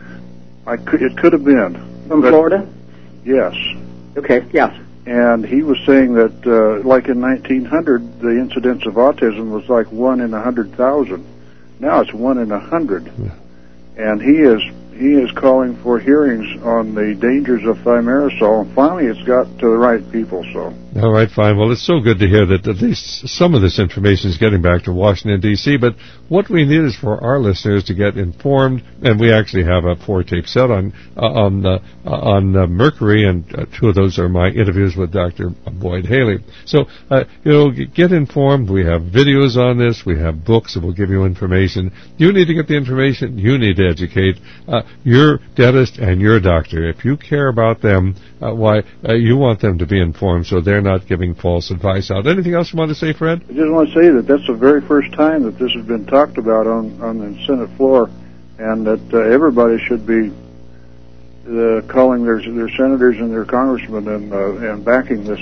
I could, it could have been. From Florida? Yes. Okay, yes. And he was saying that, uh, like in nineteen hundred, the incidence of autism was like one in a hundred thousand. Now it's one in a hundred. Yeah. And he is he is calling for hearings on the dangers of thimerosal. And finally, it's got to the right people. So. All right, fine. Well, it's so good to hear that at least some of this information is getting back to Washington, D C, but what we need is for our listeners to get informed, and we actually have a four-tape set on uh, on uh, on uh, mercury, and uh, two of those are my interviews with Doctor Boyd Haley. So, uh, you know, get informed. We have videos on this. We have books that will give you information. You need to get the information. You need to educate uh, your dentist and your doctor. If you care about them, uh, why, uh, you want them to be informed so they're not giving false advice out. Anything else you want to say, Fred? I just want to say that that's the very first time that this has been talked about on, on the Senate floor, and that uh, everybody should be uh, calling their their senators and their congressmen and uh, and backing this this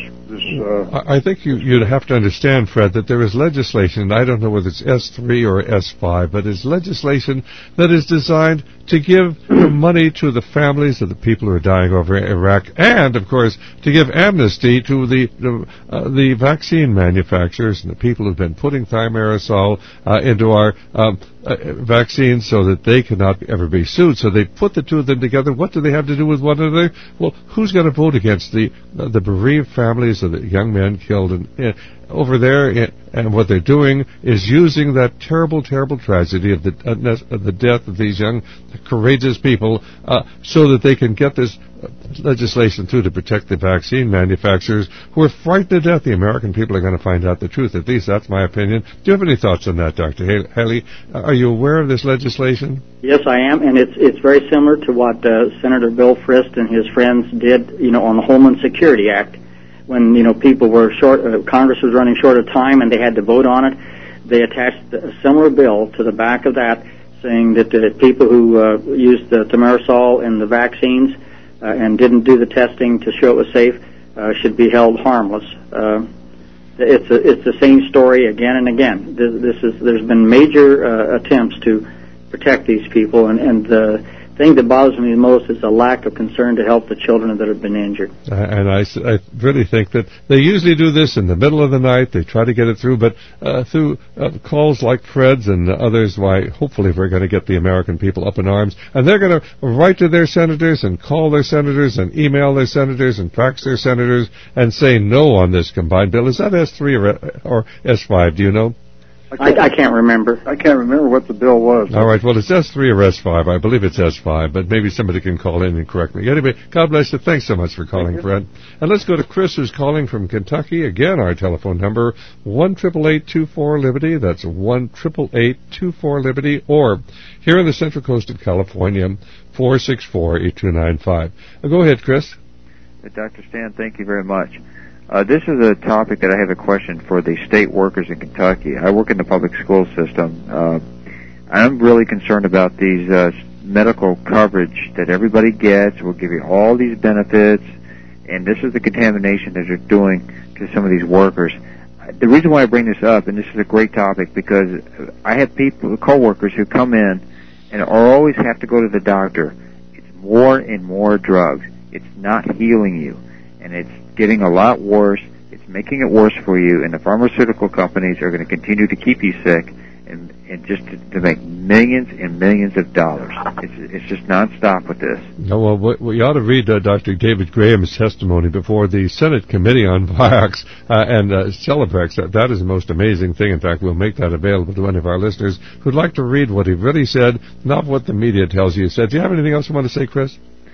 Uh, I think you, you'd have to understand, Fred, that there is legislation, and I don't know whether it's S three or S five, but it's legislation that is designed to give money to the families of the people who are dying over Iraq, and, of course, to give amnesty to the the, uh, the vaccine manufacturers and the people who've been putting thimerosal uh, into our um, uh, vaccines so that they cannot ever be sued. So they put the two of them together. What do they have to do with one another? Well, who's going to vote against the uh, the bereaved families of the young men killed in, uh, over there? In, and what they're doing is using that terrible, terrible tragedy of the uh, of the death of these young, courageous people uh, so that they can get this legislation through to protect the vaccine manufacturers who are frightened to death. The American people are going to find out the truth. At least that's my opinion. Do you have any thoughts on that, Doctor Haley? Are you aware of this legislation? Yes, I am, and it's it's very similar to what uh, Senator Bill Frist and his friends did, you know, on the Homeland Security Act. When, you know, people were short, uh, Congress was running short of time and they had to vote on it, they attached a similar bill to the back of that saying that the people who uh, used the thimerosal in the vaccines uh, and didn't do the testing to show it was safe uh, should be held harmless. Uh, it's a, it's the same story again and again. This, this is there's been major uh, attempts to protect these people, and, and the thing that bothers me the most is the lack of concern to help the children that have been injured. Uh, and I, I really think that they usually do this in the middle of the night. They try to get it through, but uh, through uh, calls like Fred's and others, why, hopefully we're going to get the American people up in arms. And they're going to write to their senators and call their senators and email their senators and fax their senators and say no on this combined bill. Is that S three or, or S five? Do you know? I, I can't remember. I can't remember what the bill was. All right, well, it's S three or S five. I believe it's S five, but maybe somebody can call in and correct me. Anyway, God bless you. Thanks so much for calling, Fred. And let's go to Chris, who's calling from Kentucky. Again, our telephone number, one eight eight eight, two four, Liberty. That's one eight eight eight, two four, Liberty. Or here on the Central Coast of California, four six four, eight two nine five. Uh, go ahead, Chris. Doctor Stan, thank you very much. Uh, this is a topic that I have a question for the state workers in Kentucky. I work in the public school system. Uh, I'm really concerned about these uh, medical coverage that everybody gets. We'll give you all these benefits, and this is the contamination that they're doing to some of these workers. The reason why I bring this up, and this is a great topic, because I have people, coworkers who come in and are always have to go to the doctor. It's more and more drugs. It's not healing you, and it's getting a lot worse. It's making it worse for you, and the pharmaceutical companies are going to continue to keep you sick and, and just to, to make millions and millions of dollars. It's, it's just nonstop with this. No, well, we, we ought to read uh, Doctor David Graham's testimony before the Senate Committee on Vioxx uh, and uh, Celebrex. That, that is the most amazing thing. In fact, we'll make that available to any of our listeners who'd like to read what he really said, not what the media tells you he said. Do you have anything else you want to say, Chris?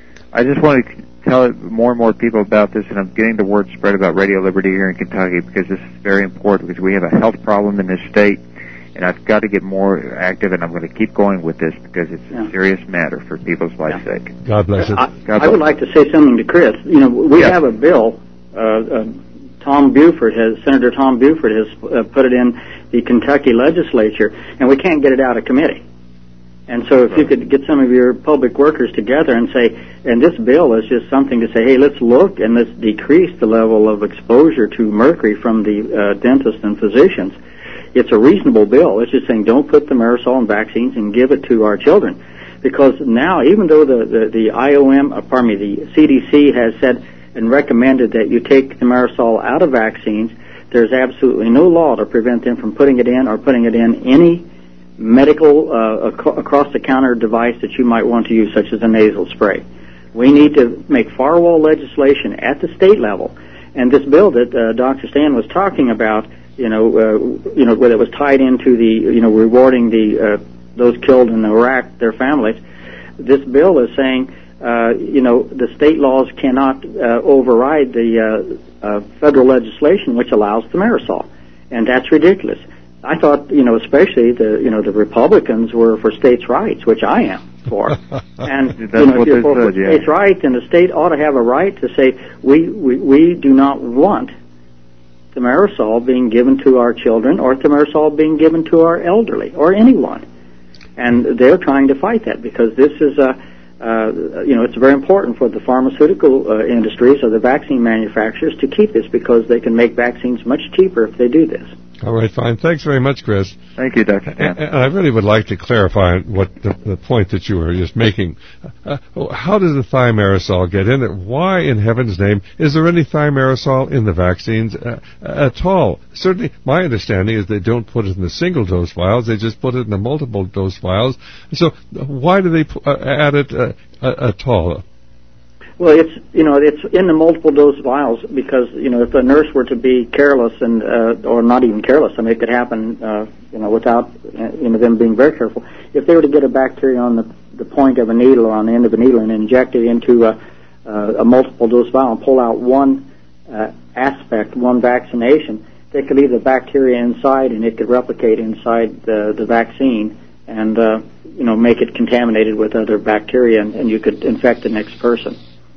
I just want to tell more and more people about this, and I'm getting the word spread about Radio Liberty here in Kentucky because this is very important, because we have a health problem in this state, and I've got to get more active, and I'm going to keep going with this because it's yeah. a serious matter for people's life yeah. sake. God bless you. I, God bless. I would like to say something to Chris. You know, we yes. have a bill. Uh, uh, Tom Buford has, Senator Tom Buford has uh, put it in the Kentucky legislature, and we can't get it out of committee. And so if you could get some of your public workers together and say, and this bill is just something to say, hey, let's look and let's decrease the level of exposure to mercury from the uh, dentists and physicians. It's a reasonable bill. It's just saying don't put thimerosal in vaccines and give it to our children. Because now, even though the, the, the I O M, uh, pardon me, the C D C has said and recommended that you take thimerosal out of vaccines, there's absolutely no law to prevent them from putting it in or putting it in any medical uh, ac- across-the-counter device that you might want to use, such as a nasal spray. We need to make firewall legislation at the state level. And this bill that uh, Doctor Stan was talking about, you know, uh, you know, whether it was tied into the, you know, rewarding the uh, those killed in Iraq, their families, this bill is saying, uh, you know, the state laws cannot uh, override the uh, uh, federal legislation which allows thimerosal, and that's ridiculous. I thought, you know, especially the, you know, the Republicans were for states' rights, which I am for. And, you know, if you're for, for yeah. states' rights, then the state ought to have a right to say, we, we, we do not want thimerosal being given to our children or thimerosal being given to our elderly or anyone. And they're trying to fight that because this is a, uh, you know, it's very important for the pharmaceutical uh, industries or the vaccine manufacturers to keep this because they can make vaccines much cheaper if they do this. All right, fine. Thanks very much, Chris. Thank you, Doctor And, and I really would like to clarify what the, the point that you were just making. Uh, how does the thimerosal get in it? Why, in heaven's name, is there any thimerosal in the vaccines uh, at all? Certainly, my understanding is they don't put it in the single-dose vials. They just put it in the multiple-dose vials. So why do they uh, add it uh, at all? Well, it's, you know, it's in the multiple dose vials because, you know, if a nurse were to be careless and, uh, or not even careless, I mean, it could happen, uh, you know, without, you know, them being very careful. If they were to get a bacteria on the, the point of a needle or on the end of a needle and inject it into a, uh, a multiple dose vial and pull out one, uh, aspect, one vaccination, they could leave the bacteria inside and it could replicate inside the, the vaccine and, uh, you know, make it contaminated with other bacteria and, and you could infect the next person.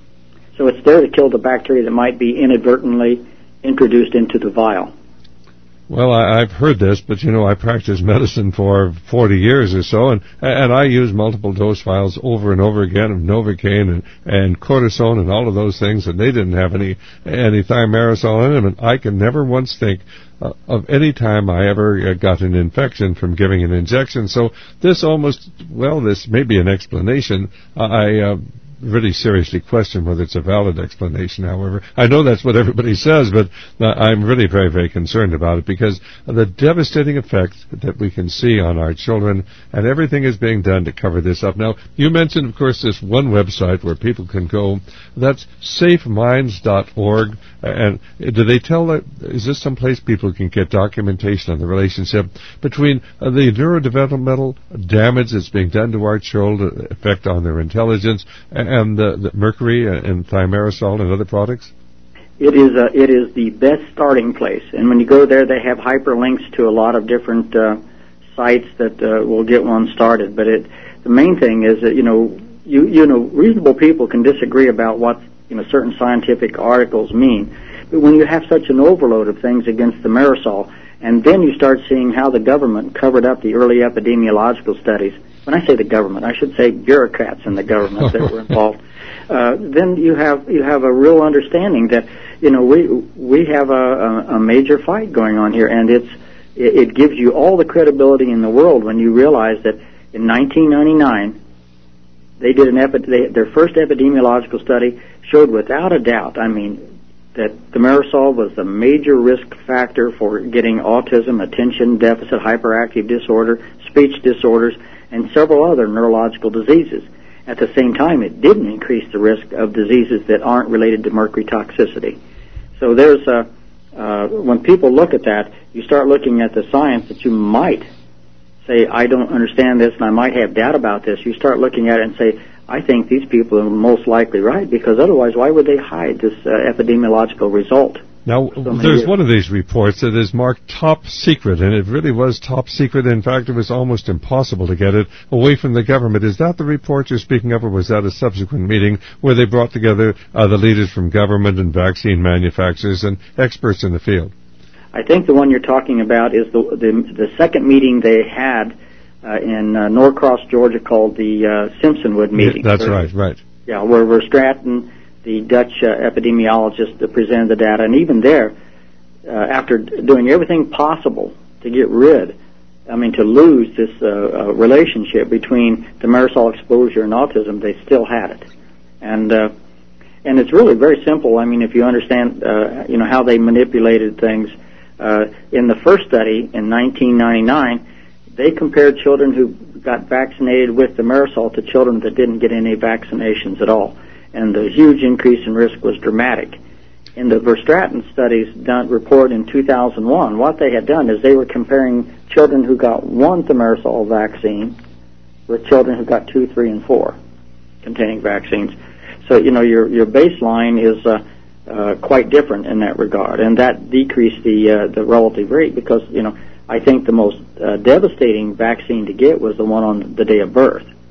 So it's there to kill the bacteria that might be inadvertently introduced into the vial. Well, I, I've heard this, but, you know, I practiced medicine for forty years or so, and and I use multiple dose vials over and over again of Novocaine and, and cortisone and all of those things, and they didn't have any, any thimerosal in them, and I can never once think uh, of any time I ever uh, got an infection from giving an injection. So this almost, well, this may be an explanation. I... Uh, really seriously question whether it's a valid explanation, however. I know that's what everybody says, but uh, I'm really very, very concerned about it because of the devastating effects that we can see on our children, and everything is being done to cover this up. Now, you mentioned, of course, this one website where people can go. That's safe minds dot org. And do they tell that, is this some place people can get documentation on the relationship between uh, the neurodevelopmental damage that's being done to our children, effect on their intelligence, and the, the mercury and thimerosal and other products? It is a, it is the best starting place. And when you go there, they have hyperlinks to a lot of different uh, sites that uh, will get one started. But it, the main thing is that, you know, you, you know, reasonable people can disagree about what, you know, certain scientific articles mean. But when you have such an overload of things against the thimerosal, and then you start seeing how the government covered up the early epidemiological studies, when I say the government, I should say bureaucrats in the government that were involved. Uh, then you have you have a real understanding that, you know, we we have a, a, a major fight going on here, and it's it, it gives you all the credibility in the world when you realize that in nineteen ninety-nine they did an epi- they, their first epidemiological study showed without a doubt, I mean, that thimerosal was the major risk factor for getting autism, attention deficit hyperactive disorder, speech disorders, and several other neurological diseases. At the same time, it didn't increase the risk of diseases that aren't related to mercury toxicity. So there's a, uh, when people look at that, you start looking at the science that you might say, I don't understand this and I might have doubt about this. You start looking at it and say, I think these people are most likely right, because otherwise why would they hide this uh, epidemiological result? Now, so there's years. one of these reports that is marked top secret, and it really was top secret. In fact, it was almost impossible to get it away from the government. Is that the report you're speaking of, or was that a subsequent meeting where they brought together uh, the leaders from government and vaccine manufacturers and experts in the field? I think the one you're talking about is the the, the second meeting they had uh, in uh, Norcross, Georgia, called the uh, Simpsonwood meeting. Yeah, that's where, right, right. Yeah, where, where Stratton, the Dutch uh, epidemiologist, uh, presented the data, and even there, uh, after doing everything possible to get rid, I mean, to lose this uh, uh, relationship between thimerosal exposure and autism, they still had it. And uh, and it's really very simple. I mean, if you understand, uh, you know, how they manipulated things. Uh, in the first study in nineteen ninety-nine, they compared children who got vaccinated with thimerosal to children that didn't get any vaccinations at all. And the huge increase in risk was dramatic. In the Verstraeten studies done report in two thousand one, what they had done is they were comparing children who got one thimerosal vaccine with children who got two, three, and four containing vaccines. So, you know, your your baseline is uh, uh, quite different in that regard, and that decreased the uh, the relative rate because, you know, I think the most uh, devastating vaccine to get was the one on the day of birth.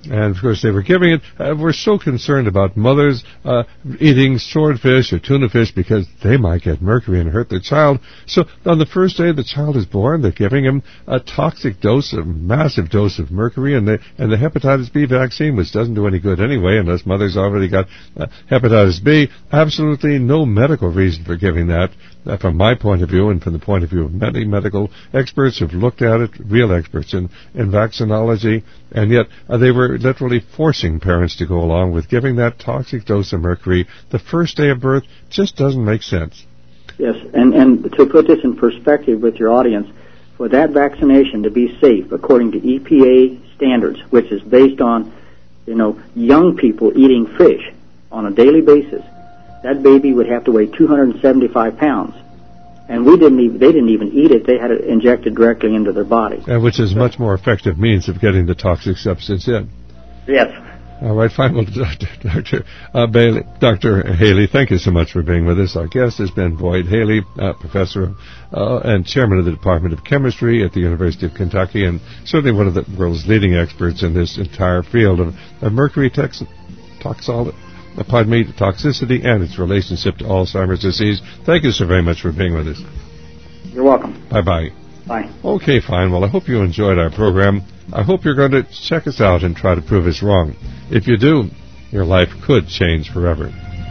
And, of course, they were giving it. Uh, we're so concerned about mothers uh, eating swordfish or tuna fish because they might get mercury and hurt their child. So on the first day the child is born, they're giving him a toxic dose, a massive dose of mercury, and the, and the hepatitis B vaccine, which doesn't do any good anyway unless mother's already got uh, hepatitis B. Absolutely no medical reason for giving that. Uh, from my point of view and from the point of view of many medical experts who've looked at it, real experts in, in vaccinology, and yet uh, they were literally forcing parents to go along with giving that toxic dose of mercury the first day of birth. Just doesn't make sense. Yes, and, and to put this in perspective with your audience, for that vaccination to be safe, according to E P A standards, which is based on, you know, young people eating fish on a daily basis, that baby would have to weigh two hundred seventy-five pounds. And we didn't even, they didn't even eat it. They had it injected directly into their body. Uh, which is a much more effective means of getting the toxic substance in. Yes. All right, fine. Well, Doctor Uh, Bailey, Doctor Haley, thank you so much for being with us. Our guest has been Boyd Haley, uh, professor uh, and chairman of the Department of Chemistry at the University of Kentucky, and certainly one of the world's leading experts in this entire field of, of mercury tox- toxol- uh, pardon me, toxicity and its relationship to Alzheimer's disease. Thank you so very much for being with us. You're welcome. Bye-bye. Bye. Okay, fine. Well, I hope you enjoyed our program. I hope you're going to check us out and try to prove us wrong. If you do, your life could change forever.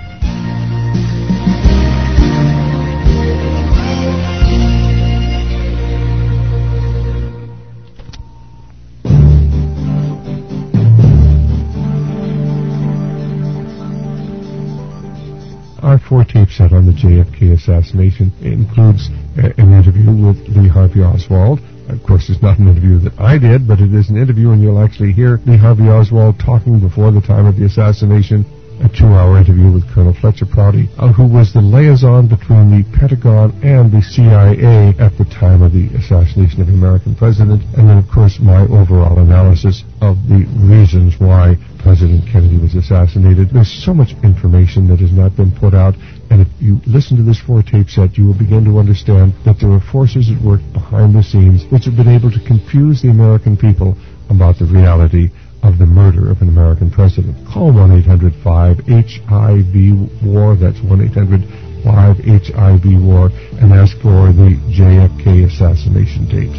Our four-tape set on the J F K assassination includes uh, an interview with Lee Harvey Oswald. Of course, it's not an interview that I did, but it is an interview, and you'll actually hear Lee Harvey Oswald talking before the time of the assassination. A two-hour interview with Colonel Fletcher Prouty, uh, who was the liaison between the Pentagon and the C I A at the time of the assassination of the American president, and then, of course, my overall analysis of the reasons why President Kennedy was assassinated. There's so much information that has not been put out, and if you listen to this four-tape set, you will begin to understand that there are forces at work behind the scenes which have been able to confuse the American people about the reality of the murder of an American president. Call one eight hundred five H I V war, that's one eight hundred five H I V war, and ask for the J F K assassination tapes.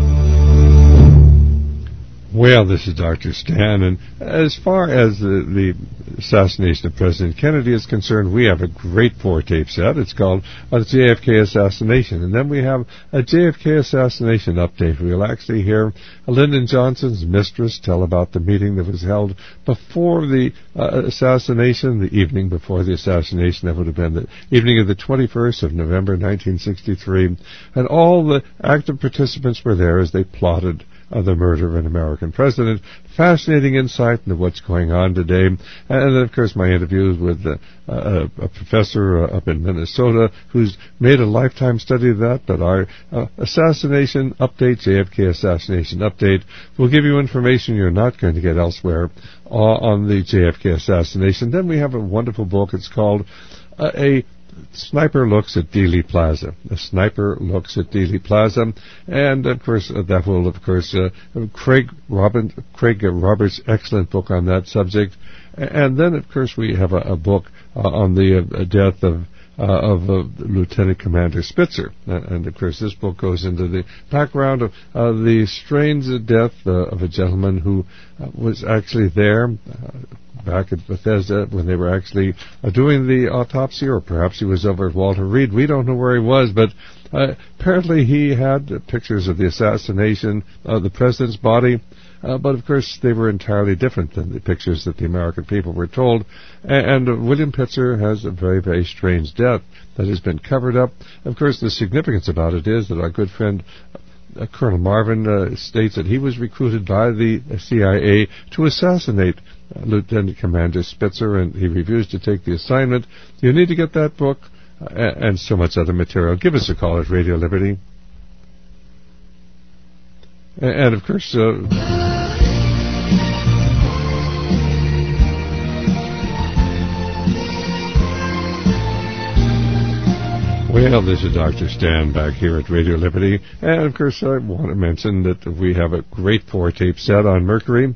Well, this is Doctor Stan, and as far as the, the assassination of President Kennedy is concerned, we have a great four-tape set. It's called uh, J F K Assassination, and then we have a J F K Assassination update. We'll actually hear Lyndon Johnson's mistress tell about the meeting that was held before the uh, assassination, the evening before the assassination. That would have been the evening of the twenty-first of November, nineteen sixty-three, and all the active participants were there as they plotted of the murder of an American president. Fascinating insight into what's going on today. And then, of course, my interviews with uh, a, a professor uh, up in Minnesota who's made a lifetime study of that. But our uh, assassination update, J F K assassination update, will give you information you're not going to get elsewhere uh, on the J F K assassination. Then we have a wonderful book. It's called uh, A Sniper Looks at Dealey Plaza. A Sniper Looks at Dealey Plaza. And, of course, uh, that will, of course, uh, Craig, Robin, Craig Roberts' excellent book on that subject. And then, of course, we have a, a book uh, on the uh, death of Uh, of uh, Lieutenant Commander Spitzer. Uh, and, of course, this book goes into the background of uh, the strange death uh, of a gentleman who uh, was actually there uh, back at Bethesda when they were actually uh, doing the autopsy, or perhaps he was over at Walter Reed. We don't know where he was, but uh, apparently he had uh, pictures of the assassination of the president's body. Uh, but, of course, they were entirely different than the pictures that the American people were told. And, and uh, William Pitzer has a very, very strange death that has been covered up. Of course, the significance about it is that our good friend uh, Colonel Marvin uh, states that he was recruited by the C I A to assassinate uh, Lieutenant Commander Spitzer, and he refused to take the assignment. You need to get that book uh, and so much other material. Give us a call at Radio Liberty. And, of course, uh, well, this is Doctor Stan back here at Radio Liberty. And, of course, I want to mention that we have a great four-tape set on mercury.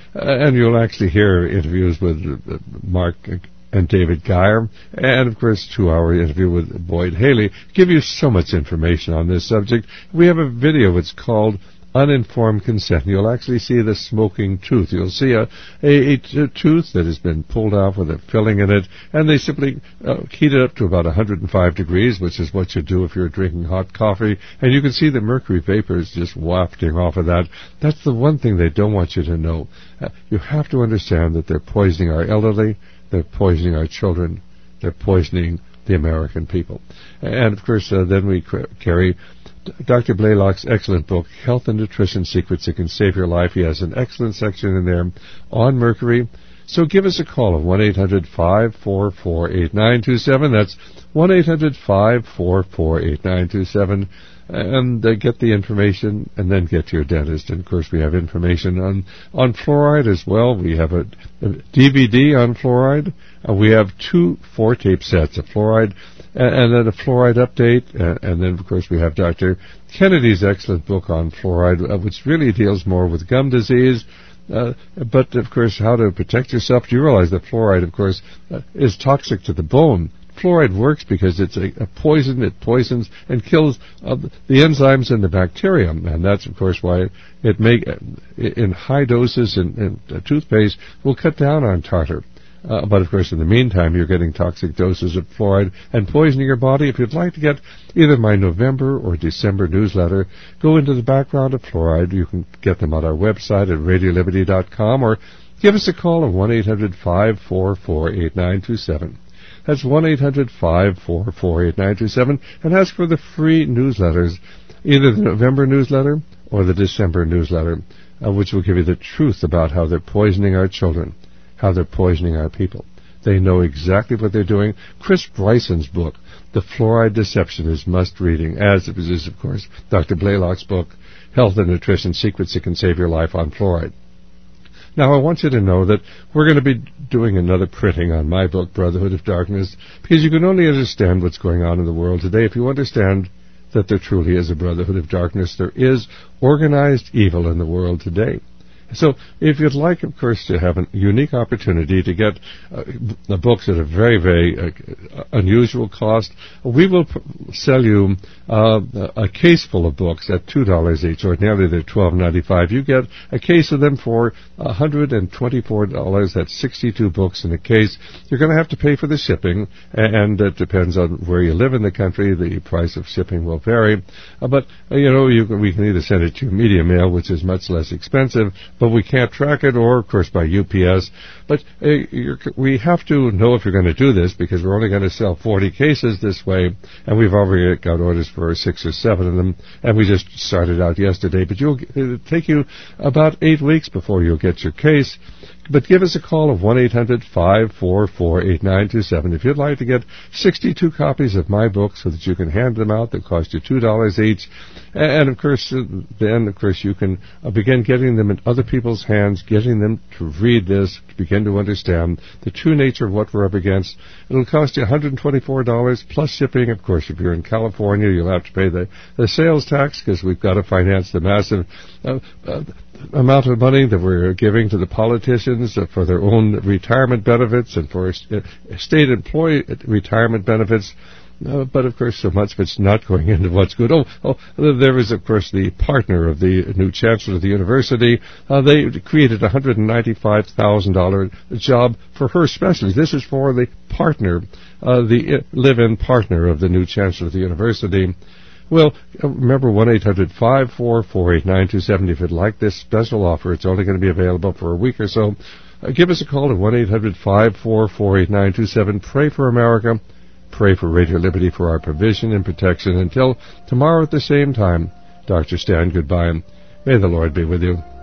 uh, and you'll actually hear interviews with uh, Mark and David Geyer, and of course two-hour interview with Boyd Haley, give you so much information on this subject. We have a video. It's called Uninformed Consent. You'll actually see the smoking tooth. You'll see a, a, a, t- a tooth that has been pulled off with a filling in it, and they simply uh, heat it up to about one hundred five degrees, which is what you do if you're drinking hot coffee, and you can see the mercury vapors just wafting off of that. That's the one thing they don't want you to know. Uh, you have to understand that they're poisoning our elderly, they're poisoning our children, they're poisoning the American people. And of course, uh, then we c- carry Doctor Blaylock's excellent book, Health and Nutrition Secrets That Can Save Your Life. He has an excellent section in there on mercury. So give us a call at one eight hundred five four four eight nine two seven. That's one eight hundred five four four eight nine two seven. And uh, get the information and then get to your dentist. And, of course, we have information on, on fluoride as well. We have a, a D V D on fluoride. Uh, we have two four-tape sets of fluoride and, and then a fluoride update. Uh, and then, of course, we have Doctor Kennedy's excellent book on fluoride, uh, which really deals more with gum disease. Uh, but, of course, how to protect yourself. Do you realize that fluoride, of course, uh, is toxic to the bone? Fluoride works because it's a, a poison. It poisons and kills uh, the enzymes in the bacterium, and that's, of course, why it make in high doses in, in uh, toothpaste will cut down on tartar. Uh, but, of course, in the meantime, you're getting toxic doses of fluoride and poisoning your body. If you'd like to get either my November or December newsletter, go into the background of fluoride. You can get them on our website at radio liberty dot com, or give us a call at one eight hundred five four four eight nine two seven. That's one eight hundred five four four eight nine two seven, and ask for the free newsletters, either the November newsletter or the December newsletter, uh, which will give you the truth about how they're poisoning our children, how they're poisoning our people. They know exactly what they're doing. Chris Bryson's book, The Fluoride Deception, is must-reading, as is, of course, Doctor Blaylock's book, Health and Nutrition Secrets That Can Save Your Life on Fluoride. Now, I want you to know that we're going to be doing another printing on my book, Brotherhood of Darkness, because you can only understand what's going on in the world today if you understand that there truly is a Brotherhood of Darkness. There is organized evil in the world today. So if you'd like, of course, to have a unique opportunity to get uh, the books at a very, very uh, unusual cost, we will p- sell you uh, a case full of books at two dollars each. Ordinarily, they're twelve ninety-five. You get a case of them for one hundred twenty-four dollars. That's sixty-two books in a case. You're going to have to pay for the shipping, and it depends on where you live in the country. The price of shipping will vary. Uh, but, uh, you know, you can, we can either send it to media mail, which is much less expensive, but we can't track it, or, of course, by U P S. But uh, you're, we have to know if you're going to do this, because we're only going to sell forty cases this way, and we've already got orders for six or seven of them, and we just started out yesterday. But you'll, it'll take you about eight weeks before you'll get your case. But give us a call of one eight hundred five four four eight nine two seven if you'd like to get sixty-two copies of my book so that you can hand them out. They'll cost you two dollars each. And, of course, then, of course, you can uh, begin getting them in other people's hands, getting them to read this, to begin to understand the true nature of what we're up against. It'll cost you one hundred twenty-four dollars plus shipping. Of course, if you're in California, you'll have to pay the, the sales tax, because we've got to finance the massive uh, uh, amount of money that we're giving to the politicians uh, for their own retirement benefits and for uh, state employee retirement benefits. Uh, but, of course, so much of it's not going into what's good. Oh, oh, there is, of course, the partner of the new chancellor of the university. Uh, they created a one hundred ninety-five thousand dollars job for her especially. This is for the partner, uh, the live-in partner of the new chancellor of the university. Well, remember, one eight hundred five four four eight nine two seven if you'd like this special offer. It's only going to be available for a week or so. Uh, give us a call at one eight hundred five four four eight nine two seven. Pray for America. Pray for Radio Liberty for our provision and protection. Until tomorrow at the same time, Doctor Stan, goodbye, and may the Lord be with you.